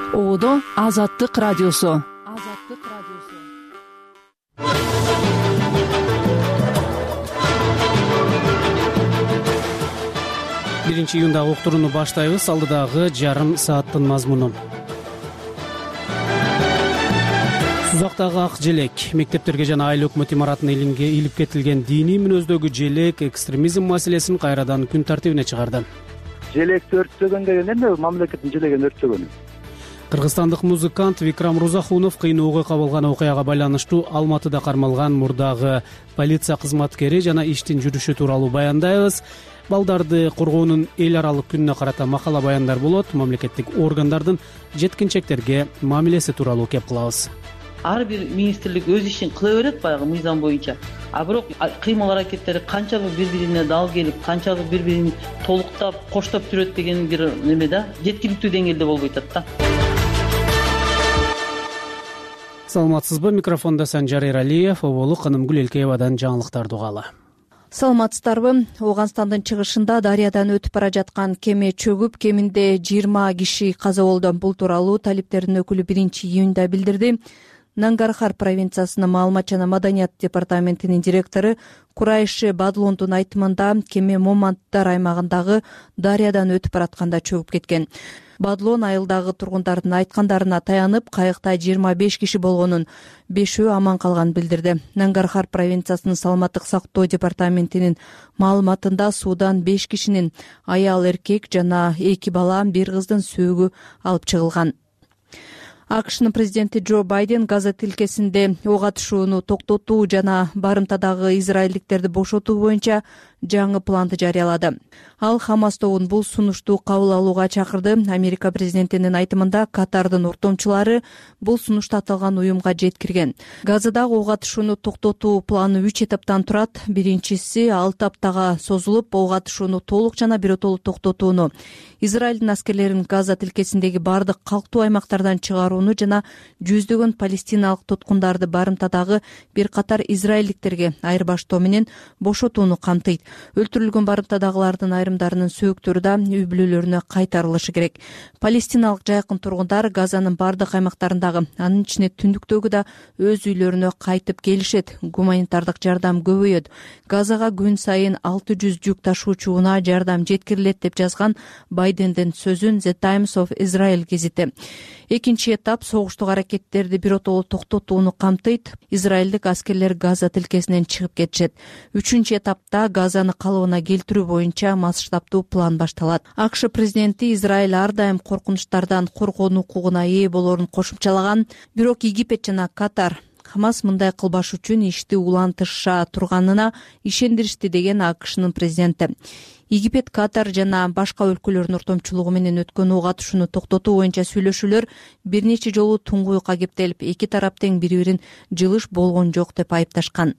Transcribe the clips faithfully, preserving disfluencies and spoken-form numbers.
Оодо Азаттык радиосу. Азаттык радиосу. биринчи июндагы уктурууну баштайбыз. Алдыдагы жарым сааттын мазмуну. Сузактагы ак желек. Мектептерге жана айыл өкмөт имаратына илип кетилген диний мүнөздөгү желек экстремизм маселесин кайрадан күн тартибине чыгарды. Желекти өрттөгөнгө эмне мамлекеттин желегин өрттөгөнү? Кыргызстандык музыкант Викрам Рузахунов кыйноого кабылган окуяга байланыштуу Алматыда кармалган мурдагы полиция кызматкери жана иштин жүрүшү тууралуу баяндайбыз. Балдарды коргоонун эл аралык күнүнө карата макала баяндар болот. Мамлекеттик органдардын жеткинчектерге мамилеси тууралуу кеп кылабыз. Ар бир министрлик өз ишин кыла берет баягы мыйзам боюнча. А бирок кыймыл аракеттери канчалык бири-бирине дал келип, канчалык бири-бирин толуктап, коштоп жүрөт деген бир неме да, жеткиликтүү деңгээлде болбой атат да. Саламатсызбы? Микрофонда Санжар Эралиев, Оболу Канымгүл Элкеевадан жаңылыктарды угалы. Саламатсыздарбы? Ооганстандын чыгышында Дарыядан өтүп бара жаткан кеме чөгүп, кеминде жыйырма киши каза болду. Бул тууралуу талиптердин өкүлү биринчи июнда билдирди. Нангархар провинциясынын маалымат жана маданият департаментинин директору Курайши Бадлондун айтымында кеме Моманттар аймагындагы Дарыядан өтүп баратканда чөгүп кеткен. Бадлон айылдагы тургундардын айткандарына таянып, кайыкта жыйырма беш киши болгонун, бешөө аман калганын билдирди. Нангархар провинциясынын саламаттык сактоо департаментинин маалыматында суудан беш кишинин аял эркек жана эки бала, бир кыздын сөөгү алып чыгылган. АКШнын президенти Джо Байден Газа тилкесинде ок атышууну токтотуу жана барымтадагы израилдиктерди бошотуу боюнча жаңы планды жарыялады. Ал Хамас тобун бул сунушту кабыл алууга чакырды. Америка президентинин айтымында Катардын ортомчулары бул сунушту аталган уюмга жеткирген. Газадагы ок атышууну токтотуу планы үч этаптан турат. Биринчиси алты аптага созулуп, ок атышууну толук жана биротолуу токтотууну, Израилдин аскерлерин Газа тилкесиндеги бардык калктуу аймактардан чыгарууну жана жүздөгөн палестиналык туткундарды барымтадагы бир катар израилдиктерге айырбаштоо менен бошотууну камтыйт. Өлтүрүлгөн барымтадагылардын айрымдарынын сөөктөрү да үй бүлөлөрүнө кайтарылышы керек. Палестиналык жайкын тургундар Газанын бардык аймактарындагы, анын ичине түндүктөгү да өз үйлөрүнө кайтып келишет. Гуманитардык жардам көбөйөт. Газага күн сайын алты жүз жүк ташуучу унаа жардам жеткирилет деп жазган Байдендин сөзүн The Times of Israel гезити. Экинчи этап согуштук аракеттерди биротолуу токтотууну камтыйт. Израилдик аскерлер Газа тилкесинен чыгып кетишет. Үчүнчү этапта Газаны калыбына келтирүү боюнча масштабдуу план башталат. АКШ президенти Израиль ар дайым коркунучтардан коргонуу укугуна ээ болоорун кошумчалаган. Бирок Египет жана Катар Хамас мындай кылбаш үчүн ишти улантыша турганына ишендиришти деген АКШнын президенти. Египет, Катар жана башка өлкөлөрдүн ортомчулугу менен өткөн ок атышууну токтотуу боюнча сүйлөшүүлөр бир нече жолу туңгуюкка кептелип, эки тарап тең бири-бирин жылыш болгон жок деп айыпташкан.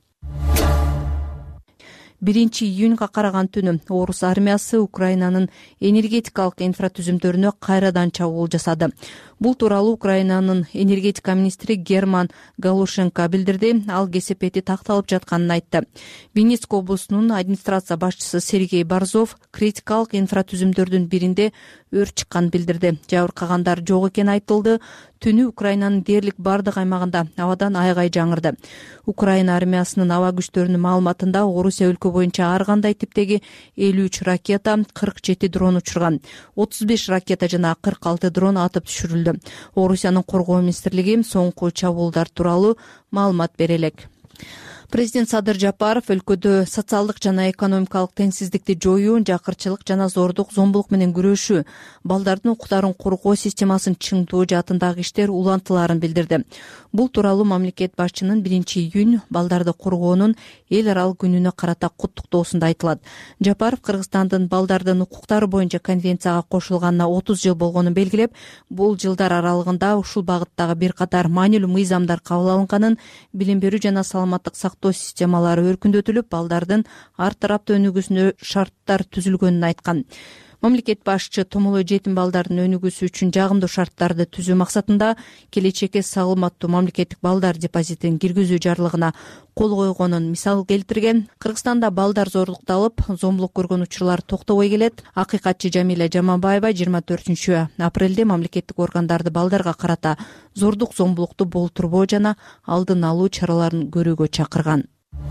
биринчи июнга караган түнү орус армиясы Украинанын энергетикалык инфратүзүмдөрүнө кайрадан чабуул жасады. Бул тууралуу Украинанын энергетика министри Герман Галушенко билдирди. Ал кесепети такталып жатканын айтты. Винницк облусунун администрация башчысы Сергей Борзов критикалык инфратүзүмдөрдүн биринде өрт чыкканын билдирди. Жабыркагандар жок экени айтылды. Түнү Украинанын дээрлик бардык аймагында абадан айгай жаңырды. Украина армиясынын аба күчтөрүнүн маалыматында Орусия өлкө боюнча ар кандай типтеги элүү үч ракета, кырк жети дрон учурган. отуз беш ракета жана кырк алты дрон атып түшүрүлдү. Орусиянын коргоо министрлиги соңку чабуулдар тууралуу маалымат бере элек. Президент Садыр Жапаров өлкөдө социалдык жана экономикалык теңсиздикти жоюу, жакырчылык жана зордук, зомбулук менен күрөшүү, балдардын укуктарын коргоо системасын чыңдоо жаатындагы иштер улантыларын билдирди. Бул тууралуу мамлекет башчынын биринчи июнь балдарды коргоонун эл аралык күнүнө карата куттуктоосунда айтылат. Жапаров Кыргызстандын балдардын укуктары боюнча конвенцияга кошулганына отуз жыл болгонун белгилеп, бул жылдар аралыгында ушул багыттагы бир катар маанилүү мыйзамдар кабыл алынганын, билим берүү жана саламаттык сактоо системалары өркүндөтүлүп, балдардын ар тараптуу өнүгүүсүнө шарттар түзүлгөнүн айткан. Мамлекет башчы томолой жетим балдардын өнүгүүсү үчүн жагымдуу шарттарды түзүү максатында келечекке саламаттуу мамлекеттик балдар депозитин киргизүү жарлыгына кол койгонун мисал келтирген. Кыргызстанда балдар зорлукталып, зомбулук көргөн учурлар токтобой келет. Акыйкатчы Жамиля Жаманбаева жыйырма төртүнчү апрелде мамлекеттик органдарды балдарга карата зордук зомбулукту болтурбоо жана алдын алуу чараларын көрүүгө чакырган.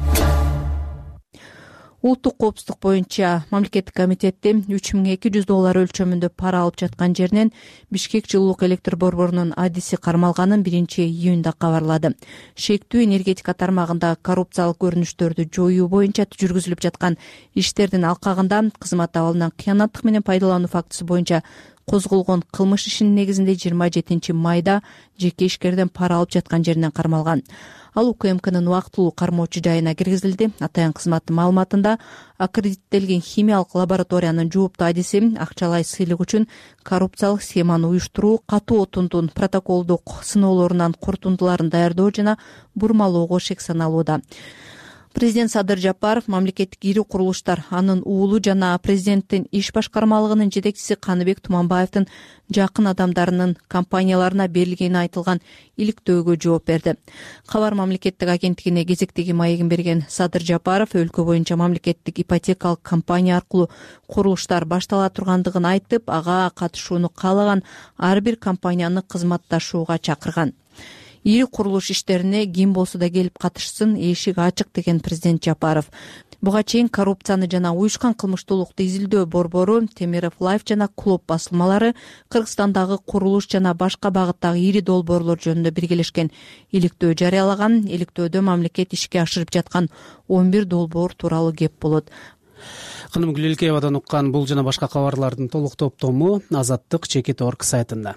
Улуттук коопсуздук боюнча мамлекеттик комитетти үч миң эки жүз доллар өлчөмүндө пара алып жаткан жеринен Бишкек жылуулук электр борборунун адиси кармалганын биринчи июнда кабарлады. Шектүү энергетика тармагында коррупциялык көрүнүштөрдү жоюу боюнча жүргүзүлүп жаткан иштердин алкагында кызмат абалынан кыянаттык менен пайдалануу фактысы боюнча козголгон кылмыш ишинин негизинде жыйырма жетинчи майда жеке ишкерден пара алып жаткан жеринен кармалган. Ал УКМКнын убактылуу кармоочу жайына киргизилди. Атайын кызматтын маалыматында аккредиттелген химиялык лабораториянын жооптуу адиси акчалай сыйлык үчүн коррупциялык схеманы уюштуруу, катуу отундун протоколдук сыноолорунан корутундуларын даярдоо жана бурмалоого шек саналууда. Президент Садыр Жапаров мамлекеттик ири курулуштар, анын уулу жана президенттин иш башкармалыгынын жетекчиси Каныбек Туманбаевдин жакын адамдарынын компанияларына берилгени айтылган иликтөөгө жооп берди. Кабар мамлекеттик агенттигине кезектеги маегин берген Садыр Жапаров өлкө боюнча мамлекеттик ипотекалык компания аркылуу курулуштар баштала тургандыгын айтып, ага катышууну каалаган ар бир компанияны кызматташууга чакырган. Ири курулуш иштерине ким болсо да келип катышсын, эшик ачык деген президент Жапаров. Буга чейин коррупцияны жана уюшкан кылмыштуулукту изилдөө борбору, Темиров Лайф жана Клуб басылмалары Кыргызстандагы курулуш жана башка багыттагы ири долбоорлор жөнүндө биргелешкен иликтөө жарыялаган. Иликтөөдө мамлекет ишке ашырып жаткан он бир долбоор тууралуу кеп болот. Каным Гүлелкеевадан уккан бул жана башка кабарлардын толук топтому Азаттык Чекит точка орг сайтында.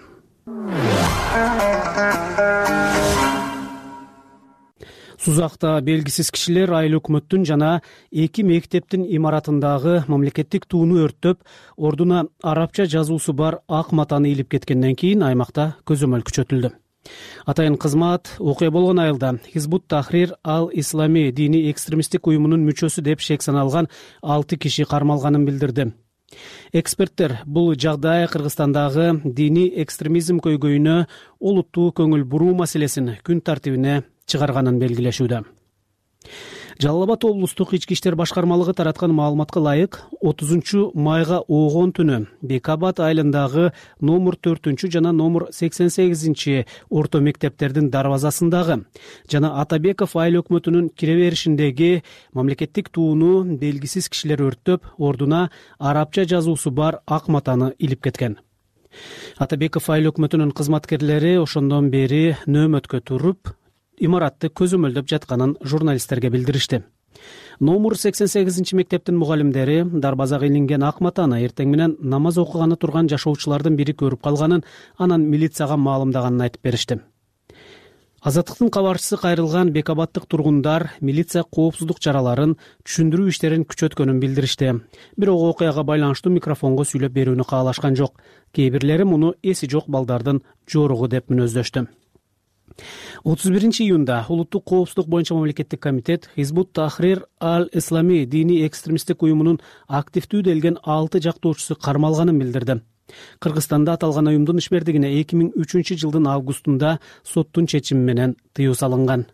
Сузакта белгисиз кишилер айыл өкмөттүн жана эки мектептин имаратындагы мамлекеттик тууну өрттөп, ордуна арабча жазуусу бар ак матаны илип кеткенден кийин аймакта көзөмөл күчөтүлдү. Атайын кызмат окуя болгон айылда Хизбут Тахрир ал-Ислами диний экстремисттик уюмунун мүчөсү деп шек саналган алты киши кармалганын билдирди. Эксперттер бул жагдай Кыргызстандагы диний экстремизм көйгөйүнө олуттуу көңүл буруу маселесин күн тартибине чыгарганын белгилешүүдө. Жалал Абад облустук ички иштер башкармалыгы тараткан маалыматка ылайык, отузунчу майга оогон түнү Бекабад айылындагы номер төртүнчү жана номер сексен сегизинчи орто мектептердин дарбазасындагы жана Атабеков айыл өкмөтүнүн кире беришиндеги мамлекеттик тууну белгисиз кишилер өрттөп, ордуна арабча жазуусу бар ак матаны илип кеткен. Атабеков айыл өкмөтүнүн кызматкерлери ошондон бери нөөмөткө туруп, имаратты көзөмөлдөп жатканын журналисттерге билдиришти. Номер сексен сегизинчи мектептин мугалимдери дарбазага илинген ак матаны эртең менен намаз окуганы турган жашоочулардын бири көрүп калганын, анан милицияга маалымдаганын айтып беришти. Азаттыктын кабарчысы кайрылган Бекабаттык тургундар милиция коопсуздук чараларын, түшүндүрүү иштерин күчөткөнүн билдиришти. Бирок окуяга байланыштуу микрофонго сүйлөп берүүнү каалашкан жок. Кээ бирлери муну эси жок балдардын жоругу деп мүнөздөштү. отуз биринчи июнда улуттук коопсуздук боюнча мамлекеттик комитет Хизбут Тахрир ал-Ислами диний экстремисттик уюмунун активдүү делген алты жактоочусу кармалганын билдирди. Кыргызстанда аталган уюмдун ишмердигине эки миң үчүнчү жылдын августунда соттун чечими менен тыюу салынган.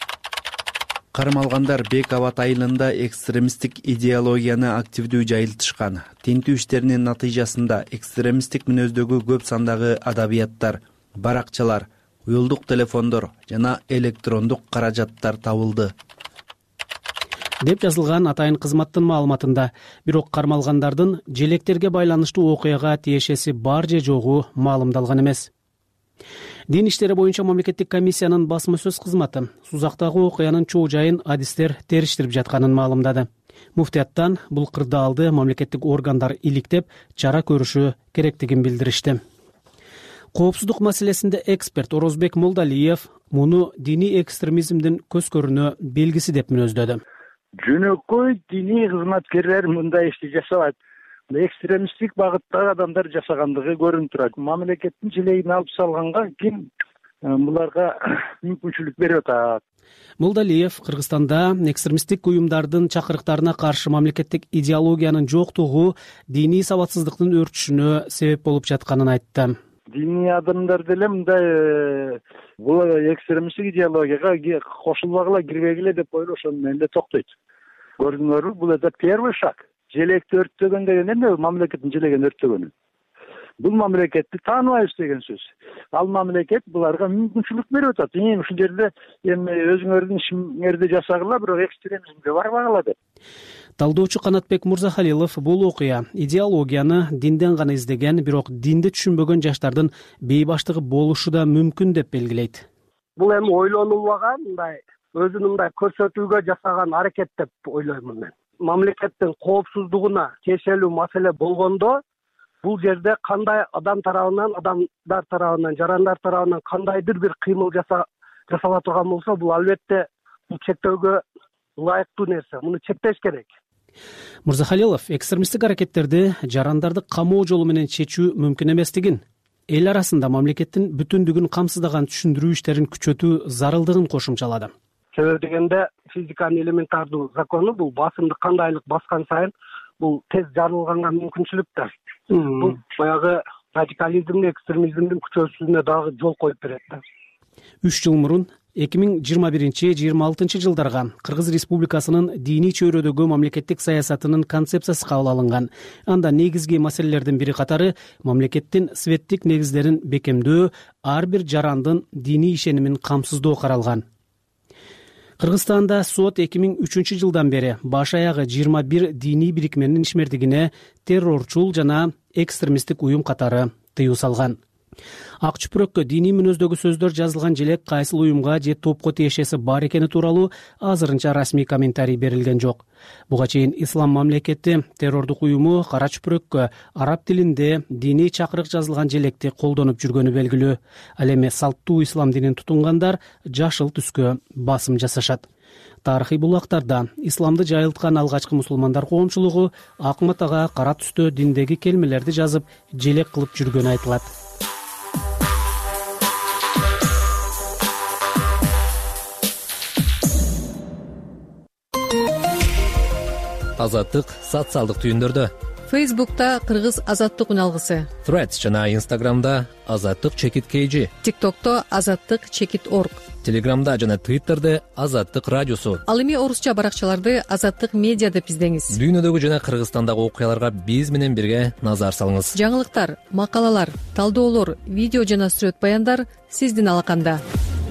Кармалгандар Бекабад айылында экстремисттик идеологияны активдүү жайылтышкан. Тинтүү иштеринин натыйжасында экстремисттик мүнөздөгү көп сандагы адабияттар, баракчалар, уюлдук телефондор жана электрондук каражаттар табылды деп жазылган атайын кызматтын маалыматында. Бирок кармалгандардын желектерге байланыштуу окуяга тиешеси бар же жогу маалымдалган эмес. Дин иштери боюнча мамлекеттик комиссиянын басма сөз кызматы Сузактагы окуянын чоо жайын адистер териштирип жатканын маалымдады. Муфтияттан бул кырдаалды мамлекеттик органдар иликтеп, чара көрүшү керектигин билдиришти. Коопсуздук маселесинде эксперт Орозбек Молдалиев муну диний экстремизмдин көзкөрүнө белгиси деп мүнөздөдү. Жөнөкөй диний кызматкерлер мындай ишти жасабайт. Экстремисттик багыттагы адамдар жасагандыгы көрүнүп турат. Мамлекеттин желегин алып салганга ким буларга мүмкүнчүлүк берип атат. Молдалиев Кыргызстанда экстремисттик уюмдардын чакырыктарына каршы мамлекеттик идеологиянын жоктугу диний сабатсыздыктын өрчүшүнө себеп болуп жатканын айтты. Диний адамдар деле мындай бул экстремисттик идеологияга кошулбагыла, кирбегиле деп ойлошом менде токтойт. Көрдүңөрбү, бул это первый шаг. Желекти өрттөгөн деген эмне? Мамлекеттин желеген өрттөгөнү. Бул мамлекетти тааныбайбыз деген сөз. Ал мамлекет буларга мүмкүнчүлүк берип атат. Эми ушул жерде эми өзүңөрдүн ишиңерди жасагыла, бирок экстремизмге барбагыла деп. Талдоочу Канатбек Мурзахалилов бул окуя идеологияны динден гана издеген, бирок динди түшүнбөгөн жаштардын бейбаштыгы болушу да мүмкүн деп белгилейт. Бул эми ойлонулбаган, мындай өзүн мындай көрсөтүүгө жасаган аракет деп ойлоймун мен. Мамлекеттин коопсуздугуна тиешелүү маселе болгондо бул жерде кандай адам тарабынан, адамдар тарабынан, жарандар тарабынан кандайдыр бир кыймыл жасала турган болсо, бул албетте бул чектөөгө ылайыктуу нерсе. Муну чектеш керек. Мурзахалилов экстремисттик аракеттерди жарандарды камоо жолу менен чечүү мүмкүн эместигин, эл арасында мамлекеттин бүтүндүгүн камсыздаган түшүндүрүү иштерин күчөтүү зарылдыгын кошумчалады. Себеби дегенде физиканын элементардуу закону бул басымды кандайлык баскан сайын бул тез жарылганга мүмкүнчүлүк да. Бул баягы радикализмдин, экстремизмдин күчөсүнө дагы жол коюп берет да. Үч жыл мурун эки миң жыйырма биринчи жыйырма алтынчы жылдарга Кыргыз Республикасынын диний чөйрөдөгү мамлекеттик саясатынын концепциясы кабыл алынган. Анда негизги маселелердин бири катары мамлекеттин светтик негиздерин бекемдөө, ар бир жарандын диний ишенимин камсыздоо каралган. Кыргызстанда сот эки миң үчүнчү жылдан бери баш аягы жыйырма бир диний бирикменин ишмердигине террорчул жана экстремисттик уюм катары тыюу салган. Ак чүпүрөккө диний мүнөздөгү сөздөр жазылган желек кайсыл уюмга же топко тиешеси бар экени тууралуу азырынча расмий комментарий берилген жок. Буга чейин Ислам мамлекети террордук уюму кара чүпүрөккө араб тилинде диний чакырык жазылган желекти колдонуп жүргөнү белгилүү. Ал эми салттуу ислам динин тутунгандар жашыл түскө басым жасашат. Тарыхый булактарда исламды жайылткан алгачкы мусулмандар коомчулугу ак матага кара түстө диндеги келмелерди жазып желек кылып жүргөнү айтылат. Азаттык социалдык түйүндөрдө. Фейсбукта Кыргыз Азаттык үналгысы, Threads жана Instagramда Азаттык чекит kg, TikTokто Азаттык чекит org, Telegramда жана Twitterде Азаттык радиосу. Ал эми орусча баракчаларды Азаттык медиа деп издеңиз. Дүйнөдөгү жана Кыргызстандагы окуяларга биз менен бирге назар салыңыз. Жаңылыктар, макалалар, талдоолор, видео жана сүрөт баяндар сиздин алаканда.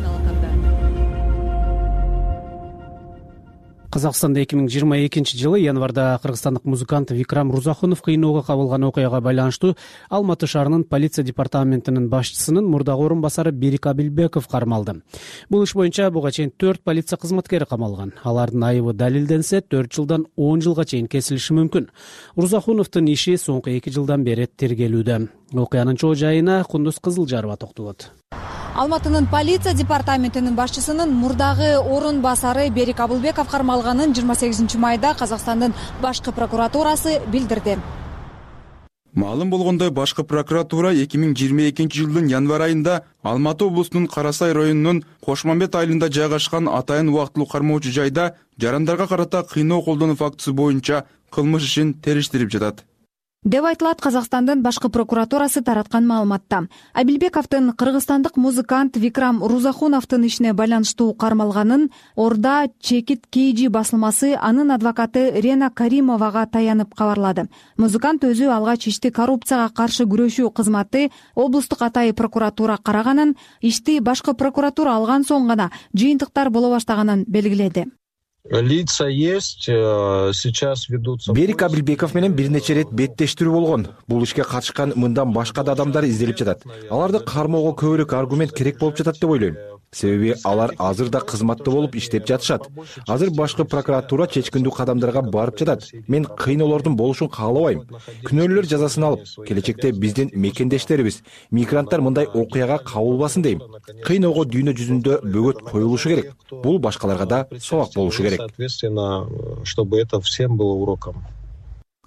Казакстанда эки миң жыйырма экинчи жылы январда кыргызстандык музыкант Викрам Рузахунов кыйноого кабылган окуяга байланыштуу Алматы шаарынын полиция департаментинин башчысынын мурдагы орун басары Берик Абилбеков кармалды. Бул иш боюнча буга чейин төрт полиция кызматкери камалган. Алардын айыбы далилденсе, төрт жылдан он жылга чейин кесилиши мүмкүн. Рузахуновдун иши соңку эки жылдан бери тергелүүдө. Окуянын чоо жайына Кундуз Кызылжарова токтолот. Алматынын полиция департаментинин башчысынын мурдагы орун басары Берик Абылбеков кармалганын жыйырма сегизинчи майда Казакстандын башкы прокуратурасы билдирди. Маалым болгондой, башкы прокуратура эки миң жыйырма экинчи жылдын январь айында Алматы облусунун Карасай районунун Кошмамбет айылында жайгашкан атайын убактылуу кармоочу жайда жарандарга карата кыйноо колдонуу фактысы боюнча кылмыш ишин териштирип жатат деп айтылат Казакстандын башкы прокуратурасы тараткан маалыматта. Абилбековдун кыргызстандык музыкант Викрам Рузахуновдун ишине байланыштуу кармалганын Орда Чекит kg басылмасы анын адвокаты Рена Каримовага таянып кабарлады. Музыкант өзү алгач ишти коррупцияга каршы күрөшүү кызматы облустук атайын прокуратура караганын, ишти башкы прокуратура алган соң гана жыйынтыктар боло баштаганын белгиледи. Лица есть, сейчас ведутся. Берик Абилбеков менен бир нече рет беттештирүү болгон. Бул ишке катышкан мындан башка да адамдар изделип жатат. Аларды кармоого көбүрөөк аргумент керек болуп жатат деп ойлойм. Себеби алар азыр да кызматта болуп иштеп жатышат. Азыр башкы прокуратура чечкиндүү кадамдарга барып жатат. Мен кыйноолордун болушун каалабайм. Күнөөлөр жазасын алып, келечекте биздин мекендештерибиз, мигранттар мындай окуяга кабылбасын дейм. Кыйноого дүйнө жүзүндө бөгөт коюлушу керек. Бул башкаларга да сабак болушу керек. Соответственно, чтобы это всем было уроком.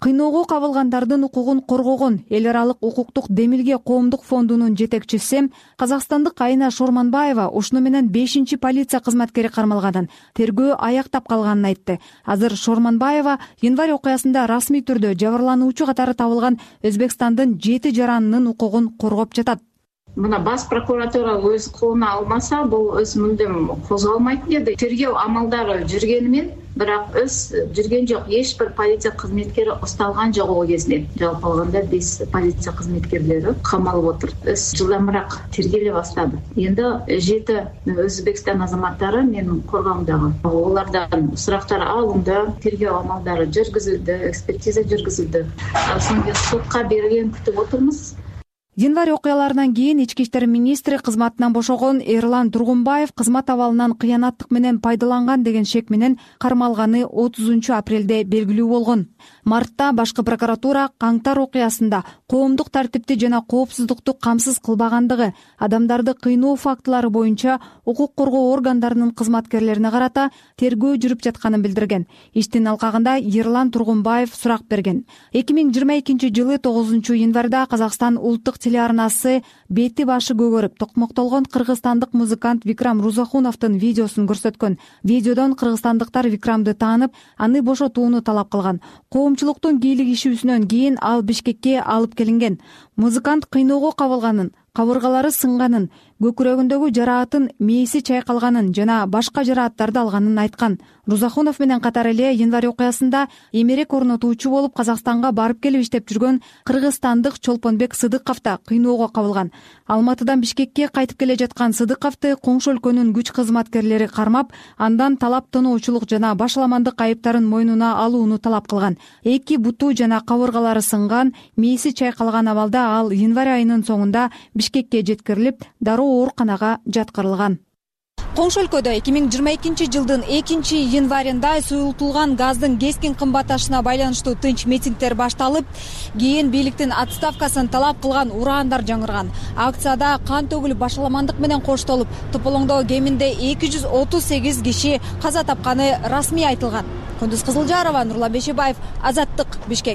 кыйноого кабылгандардын укугун коргогон эл аралык укуктук демилге коомдук фондунун жетекчиси казакстандык Айна Шорманбаева ушуну менен бешинчи полиция кызматкери кармалганын, тергөө аяктап калганын айтты. Азыр Шорманбаева январь окуясында расмий түрдө жабырлануучу катары табылган Өзбекстандын жети жаранынын укугун коргоп жатат. Мына бас прокуратура өз колуна алмаса, бул өз мындым козголмайт деди. Тергөө амалдары жүргенмен, бирок өз жүргөн жок. Эч бир полиция кызметкери укталган жок ол кезде. Жалпы алганда биз полиция кызметкерлери камалып отур. Өз жылдамыраак тергеле баштады. Эndi жети Өзбекстан азаматтары менин коргоомдогу. Олардан сурактар алынды, тергөө амалдары жүргүзүлдү, экспертиза жүргүзүлдү. Соң сотко берген күтүп отурмуз. Январь окуяларынан кийин ички иштер министри кызматынан бошогон Эрлан Тургунбаев кызмат абалынан кыянаттык менен пайдаланган деген шек менен кармалганы отузунчу апрелде белгилүү болгон. Мартта башкы прокуратура Каңтар окуясында коомдук тартипти жана коопсуздукту камсыз кылбагандыгы, адамдарды кыйноо фактылары боюнча укук коргоо органдарынын кызматкерлерине карата тергөө жүрүп жатканын билдирген. Иштин алкагында Эрлан Тургунбаев сурак берген. эки миң жыйырма экинчи жылы тогузунчу январда Казакстан улуттук телеарнасы бети башы көгөрүп токмоктолгон кыргызстандык музыкант Викрам Рузахуновдун видеосун көрсөткөн. Видеодон кыргызстандыктар Викрамды таанып, аны бошотууну талап кылган. Коомчулуктун кийлигишүүсүнөн кийин ал Бишкекке алып келинген. Музыкант кыйноого кабылганын, кабыргалары сынганын, көкүрөгүндөгү жараатын мээси чайкалганын жана башка жарааттарды алганын айткан. Рузахунов менен катар эле январь окуясында эмерек орнотуучу болуп Казакстанга барып келип иштеп жүргөн кыргызстандык Чолпонбек Сыдыков да кыйноого кабылган. Алматыдан Бишкекке кайтып келе жаткан Сыдыковду коңшу өлкөнүн күч кызматкерлери кармап, андан талап тоноочулук жана башаламандык айыптарын мойнуна алууну талап кылган. Эки буту жана кабыргалары сынган, мээси чайкалган абалда ал январь айынын соңунда Бишкекке жеткирилип, дароо ооруканага жаткырылган. Коңшу өлкөдө эки миң жыйырма экинчи жылдын экинчи январында суюлтулган газдын кескин кымбатташына байланыштуу тынч митингдер башталып, кийин бийликтин отставкасын талап кылган ураандар жаңырган. Акцияда кан төгүлүп, башаламандык менен коштолуп, тополоңдо кеминде эки жүз отуз сегиз киши каза тапканы расмий айтылган. Кундуз Кызылжарова, Нурлан Бешебаев, Азаттык, Бишкек.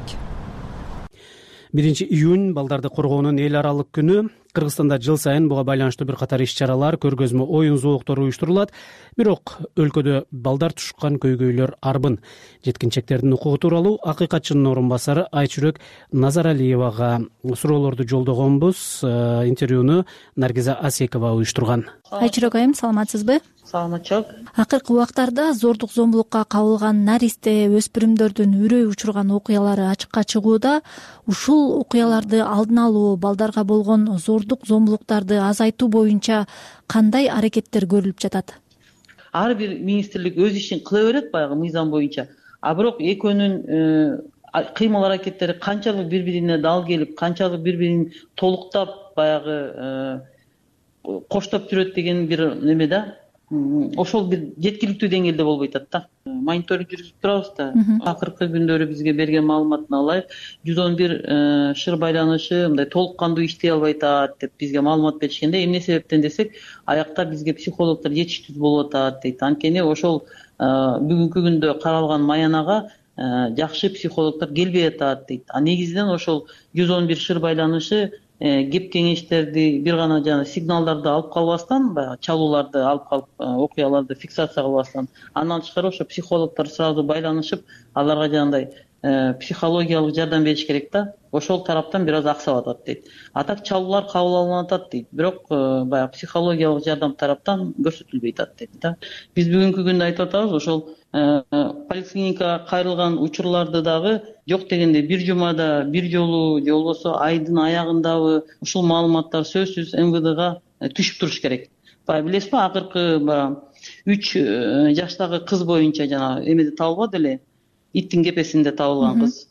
биринчи июнь балдарды коргоонун эл аралык күнү. Кыргызстанда жыл сайын буга байланыштуу бир катар иш-чаралар, көргөзмө оюн зооктору уюштурулат. Бирок өлкөдө балдар тушкан көйгөйлөр арбын. Жеткинчектердин укугу тууралуу акыйкатчынын орун басары Айчүрөк Назаралиевага суроолорду жолдогонбуз. Интервьюну Наргиза Асекова уюштурган. Айчүрөк айым, саламатсызбы? Саламатчылык. Акыркы убактарда зордук зомбулукка кабылган наристе өспүрүмдөрдүн үрөй учурган окуялары ачыкка чыгууда. Ушул окуяларды алдын алуу, балдарга болгон зордук зомбулуктарды азайтуу боюнча кандай аракеттер көрүлүп жатат? Ар бир министрлик өз ишин кыла берет баягы мыйзам боюнча. А бирок экөөнүн кыймыл аракеттери канчалык бири-бирине дал келип, канчалык бири-бирин толуктап баягы коштоп жүрөт деген бир неме да. Ошол бир жеткиликтүү деңгээлде болбой атат да. Мониторинг жүргүзүп турабыз да. Акыркы күндөрү бизге берген маалыматын алайык. жүз он бир шыр байланышы мындай толук кандуу иштей албай атат деп бизге маалымат беришкенде, эмне себептен десек, аякта бизге психологдор жетиштүү болуп атат дейт. Анткени ошол бүгүнкү күндө каралган маянага жакшы психологдор келбей атат дейт. А негизинен ошол жүз он бир шыр байланышы кеп кеңештерди, бир гана жана сигналдарды алып калбастан, баягы чалууларды алып калып, окуяларды фиксация кылбастан, андан тышкары ошо психологдор сразу байланышып, аларга жанагындай психологиялык жардам бериш керек да. Ошол тараптан бир аз аксап атат дейт. А так чалуулар кабыл алынып атат дейт. Бирок баягы психологиялык жардам тараптан көрсөтүлбөй атат дейт да. Биз бүгүнкү күндө айтып атабыз, ошол поликлиникага кайрылган учурларды дагы жок дегенде бир жумада бир жолу же болбосо айдын аягындабы ушул маалыматтар сөзсүз эм вэ дэга түшүп туруш керек. Баягы билесизби, акыркы баягы үч жаштагы кыз боюнча жана эмеде табылбады эле, иттин кепесинде табылган кыз.